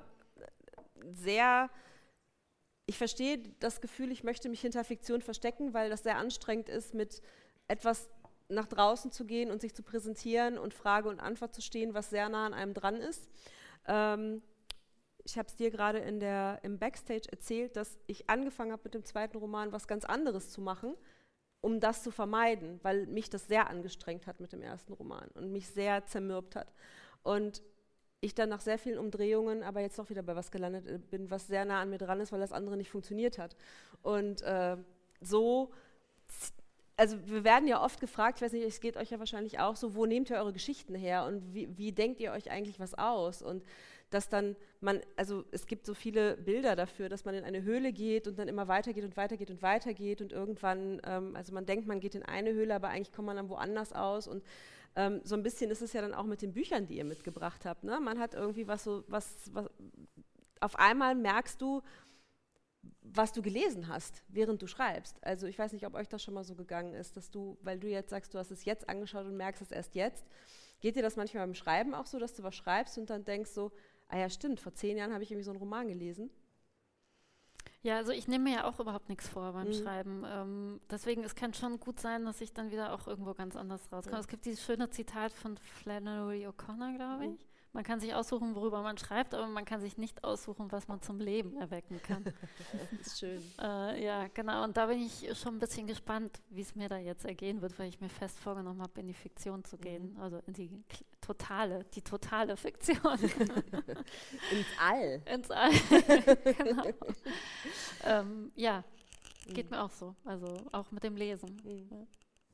sehr Ich verstehe das Gefühl, ich möchte mich hinter Fiktion verstecken, weil das sehr anstrengend ist, mit etwas nach draußen zu gehen und sich zu präsentieren und Frage und Antwort zu stehen, was sehr nah an einem dran ist. Ähm, ich habe es dir gerade in der, im Backstage erzählt, dass ich angefangen habe, mit dem zweiten Roman was ganz anderes zu machen, um das zu vermeiden, weil mich das sehr angestrengt hat mit dem ersten Roman und mich sehr zermürbt hat. Und ich dann nach sehr vielen Umdrehungen aber jetzt doch wieder bei was gelandet bin, was sehr nah an mir dran ist, weil das andere nicht funktioniert hat. Und äh, so, also wir werden ja oft gefragt, ich weiß nicht, es geht euch ja wahrscheinlich auch so, wo nehmt ihr eure Geschichten her und wie, wie denkt ihr euch eigentlich was aus? Und dass dann man, also es gibt so viele Bilder dafür, dass man in eine Höhle geht und dann immer weitergeht und weitergeht und weitergeht und irgendwann, ähm, also man denkt, man geht in eine Höhle, aber eigentlich kommt man dann woanders aus und ähm, so ein bisschen ist es ja dann auch mit den Büchern, die ihr mitgebracht habt, ne? Man hat irgendwie was so, was, was, auf einmal merkst du, was du gelesen hast, während du schreibst. Also ich weiß nicht, ob euch das schon mal so gegangen ist, dass du, weil du jetzt sagst, du hast es jetzt angeschaut und merkst es erst jetzt, geht dir das manchmal beim Schreiben auch so, dass du was schreibst und dann denkst so, ah ja stimmt, vor zehn Jahren habe ich irgendwie so einen Roman gelesen? Ja, also ich nehme mir ja auch überhaupt nichts vor beim Mhm. Schreiben. Ähm, deswegen, es kann schon gut sein, dass ich dann wieder auch irgendwo ganz anders rauskomme. Ja. Es gibt dieses schöne Zitat von Flannery O'Connor, glaube ich. Mhm. Man kann sich aussuchen, worüber man schreibt, aber man kann sich nicht aussuchen, was man zum Leben erwecken kann. Das ist schön. äh, ja, genau. Und da bin ich schon ein bisschen gespannt, wie es mir da jetzt ergehen wird, weil ich mir fest vorgenommen habe, in die Fiktion zu gehen. Mhm. Also in die k- totale, die totale Fiktion. Ins All. Ins All. Genau. ähm, ja, geht mir auch so. Also auch mit dem Lesen. Mhm. Ja.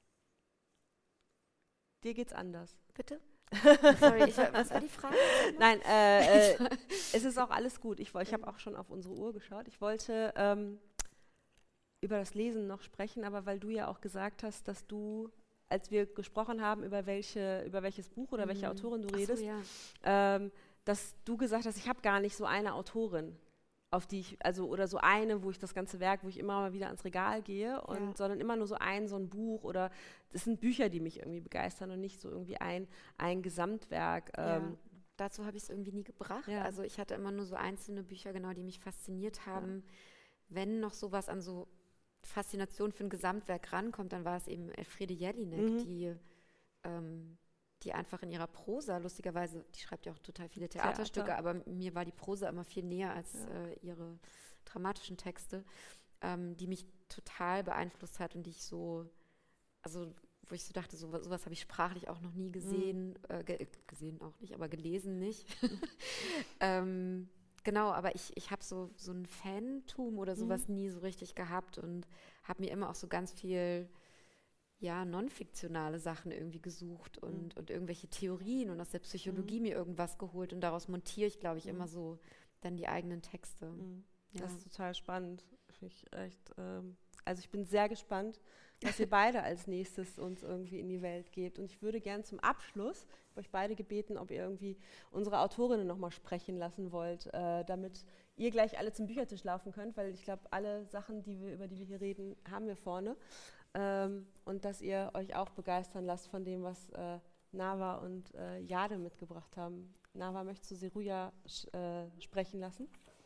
Dir geht's anders. Bitte? Sorry, ich, was war die Frage? Nein, äh, äh, es ist auch alles gut. Ich, woll- ich habe auch schon auf unsere Uhr geschaut. Ich wollte ähm, über das Lesen noch sprechen, aber weil du ja auch gesagt hast, dass du, als wir gesprochen haben, über welche, über welches Buch oder welche Mhm. Autorin du Ach so, redest, ja. ähm, dass du gesagt hast, ich habe gar nicht so eine Autorin, auf die ich, also oder so eine, wo ich das ganze Werk, wo ich immer mal wieder ans Regal gehe, und Ja. sondern immer nur so ein, so ein Buch oder das sind Bücher, die mich irgendwie begeistern und nicht so irgendwie ein, ein Gesamtwerk. Ja. Ähm, Dazu habe ich es irgendwie nie gebracht. Ja. Also ich hatte immer nur so einzelne Bücher, genau, die mich fasziniert haben. Wenn noch sowas an so Faszination für ein Gesamtwerk rankommt, dann war es eben Elfriede Jelinek, Mhm. die, ähm, die einfach in ihrer Prosa, lustigerweise, die schreibt ja auch total viele Theaterstücke, Theater. aber mir war die Prosa immer viel näher als Ja. äh, ihre dramatischen Texte, ähm, die mich total beeinflusst hat und die ich so, also wo ich so dachte, so, sowas habe ich sprachlich auch noch nie gesehen, äh, ge gesehen auch nicht, aber gelesen nicht. ähm, genau, aber ich, ich habe so, so ein Fantum oder sowas Mhm. nie so richtig gehabt und habe mir immer auch so ganz viel, ja, non-fiktionale Sachen irgendwie gesucht und, und irgendwelche Theorien und aus der Psychologie Mhm. mir irgendwas geholt und daraus montiere ich, glaube ich, Mhm. immer so dann die eigenen Texte. Mhm. Ja. Das ist total spannend. Finde ich echt, ähm, also ich bin sehr gespannt, was ihr beide als nächstes uns irgendwie in die Welt gebt. Und ich würde gern zum Abschluss, ich habe euch beide gebeten, ob ihr irgendwie unsere Autorinnen nochmal sprechen lassen wollt, äh, damit ihr gleich alle zum Büchertisch laufen könnt, weil ich glaube, alle Sachen, die wir, über die wir hier reden, haben wir vorne. Ähm, und dass ihr euch auch begeistern lasst von dem, was äh, Nava und äh, Jade mitgebracht haben. Nava, möchtest du Seruja äh, sprechen lassen?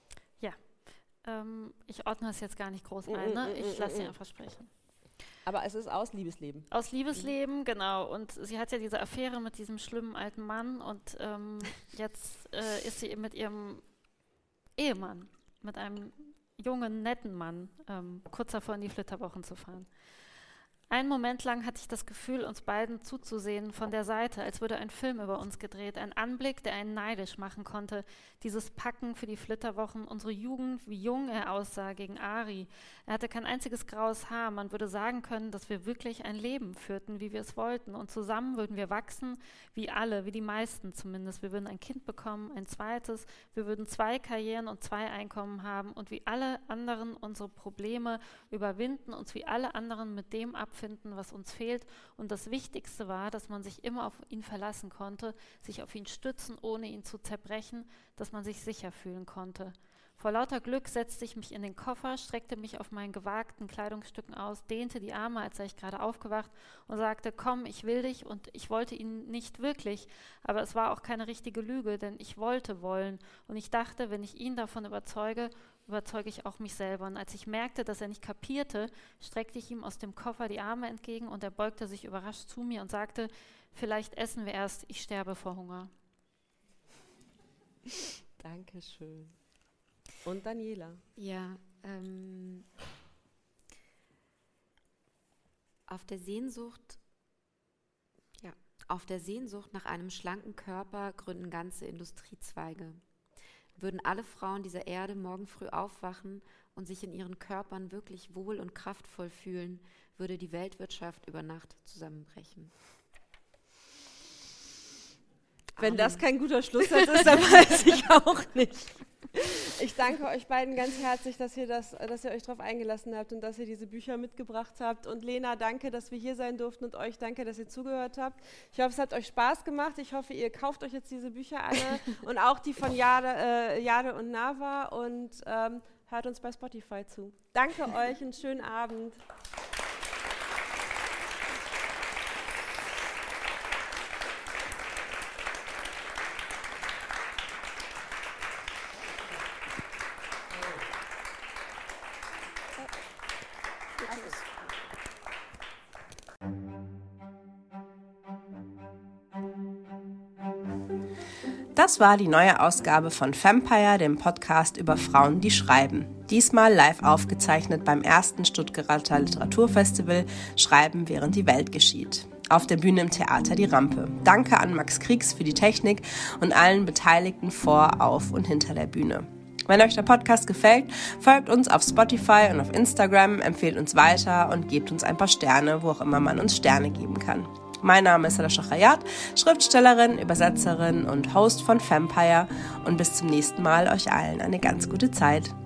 Ähm, ich ordne es jetzt gar nicht groß Mm, ein, mm, ne? mm, Ich mm, lasse sie mm. einfach sprechen. Aber es ist aus Liebesleben. Aus Liebesleben, genau. Und sie hat ja diese Affäre mit diesem schlimmen alten Mann und ähm, jetzt äh, ist sie eben mit ihrem Ehemann, mit einem jungen, netten Mann, ähm, kurz davor in die Flitterwochen zu fahren. Einen Moment lang hatte ich das Gefühl, uns beiden zuzusehen von der Seite, als würde ein Film über uns gedreht. Ein Anblick, der einen neidisch machen konnte. Dieses Packen für die Flitterwochen, unsere Jugend, wie jung er aussah gegen Ari. Er hatte kein einziges graues Haar. Man würde sagen können, dass wir wirklich ein Leben führten, wie wir es wollten. Und zusammen würden wir wachsen, wie alle, wie die meisten zumindest. Wir würden ein Kind bekommen, ein zweites. Wir würden zwei Karrieren und zwei Einkommen haben und wie alle anderen unsere Probleme überwinden, uns wie alle anderen mit dem abfinden, was uns fehlt. Und das Wichtigste war, dass man sich immer auf ihn verlassen konnte, sich auf ihn stützen, ohne ihn zu zerbrechen, dass man sich sicher fühlen konnte. Vor lauter Glück setzte ich mich in den Koffer, streckte mich auf meinen gewagten Kleidungsstücken aus, dehnte die Arme, als sei ich gerade aufgewacht und sagte, komm, ich will dich, und ich wollte ihn nicht wirklich, aber es war auch keine richtige Lüge, denn ich wollte wollen und ich dachte, wenn ich ihn davon überzeuge, überzeuge ich auch mich selber. Und als ich merkte, dass er nicht kapierte, streckte ich ihm aus dem Koffer die Arme entgegen und er beugte sich überrascht zu mir und sagte, vielleicht essen wir erst, ich sterbe vor Hunger. Dankeschön. Und Daniela. Ja, ähm, auf der Sehnsucht, ja, auf der Sehnsucht nach einem schlanken Körper gründen ganze Industriezweige. Würden alle Frauen dieser Erde morgen früh aufwachen und sich in ihren Körpern wirklich wohl und kraftvoll fühlen, würde die Weltwirtschaft über Nacht zusammenbrechen. Wenn Amen. das kein guter Schlusssatz ist, dann weiß ich auch nicht. Ich danke euch beiden ganz herzlich, dass ihr, das, dass ihr euch darauf eingelassen habt und dass ihr diese Bücher mitgebracht habt. Und Lena, danke, dass wir hier sein durften und euch danke, dass ihr zugehört habt. Ich hoffe, es hat euch Spaß gemacht. Ich hoffe, ihr kauft euch jetzt diese Bücher alle und auch die von Jade, äh, Jade und Nava und ähm, hört uns bei Spotify zu. Danke euch, einen schönen Abend. Das war die neue Ausgabe von Fempire, dem Podcast über Frauen, die schreiben. Diesmal live aufgezeichnet beim ersten Stuttgarter Literaturfestival Schreiben, während die Welt geschieht. Auf der Bühne im Theater Die Rampe. Danke an Max Kriegs für die Technik und allen Beteiligten vor, auf und hinter der Bühne. Wenn euch der Podcast gefällt, folgt uns auf Spotify und auf Instagram, empfehlt uns weiter und gebt uns ein paar Sterne, wo auch immer man uns Sterne geben kann. Mein Name ist Salasha Khayat, Schriftstellerin, Übersetzerin und Host von Fempire und bis zum nächsten Mal euch allen eine ganz gute Zeit.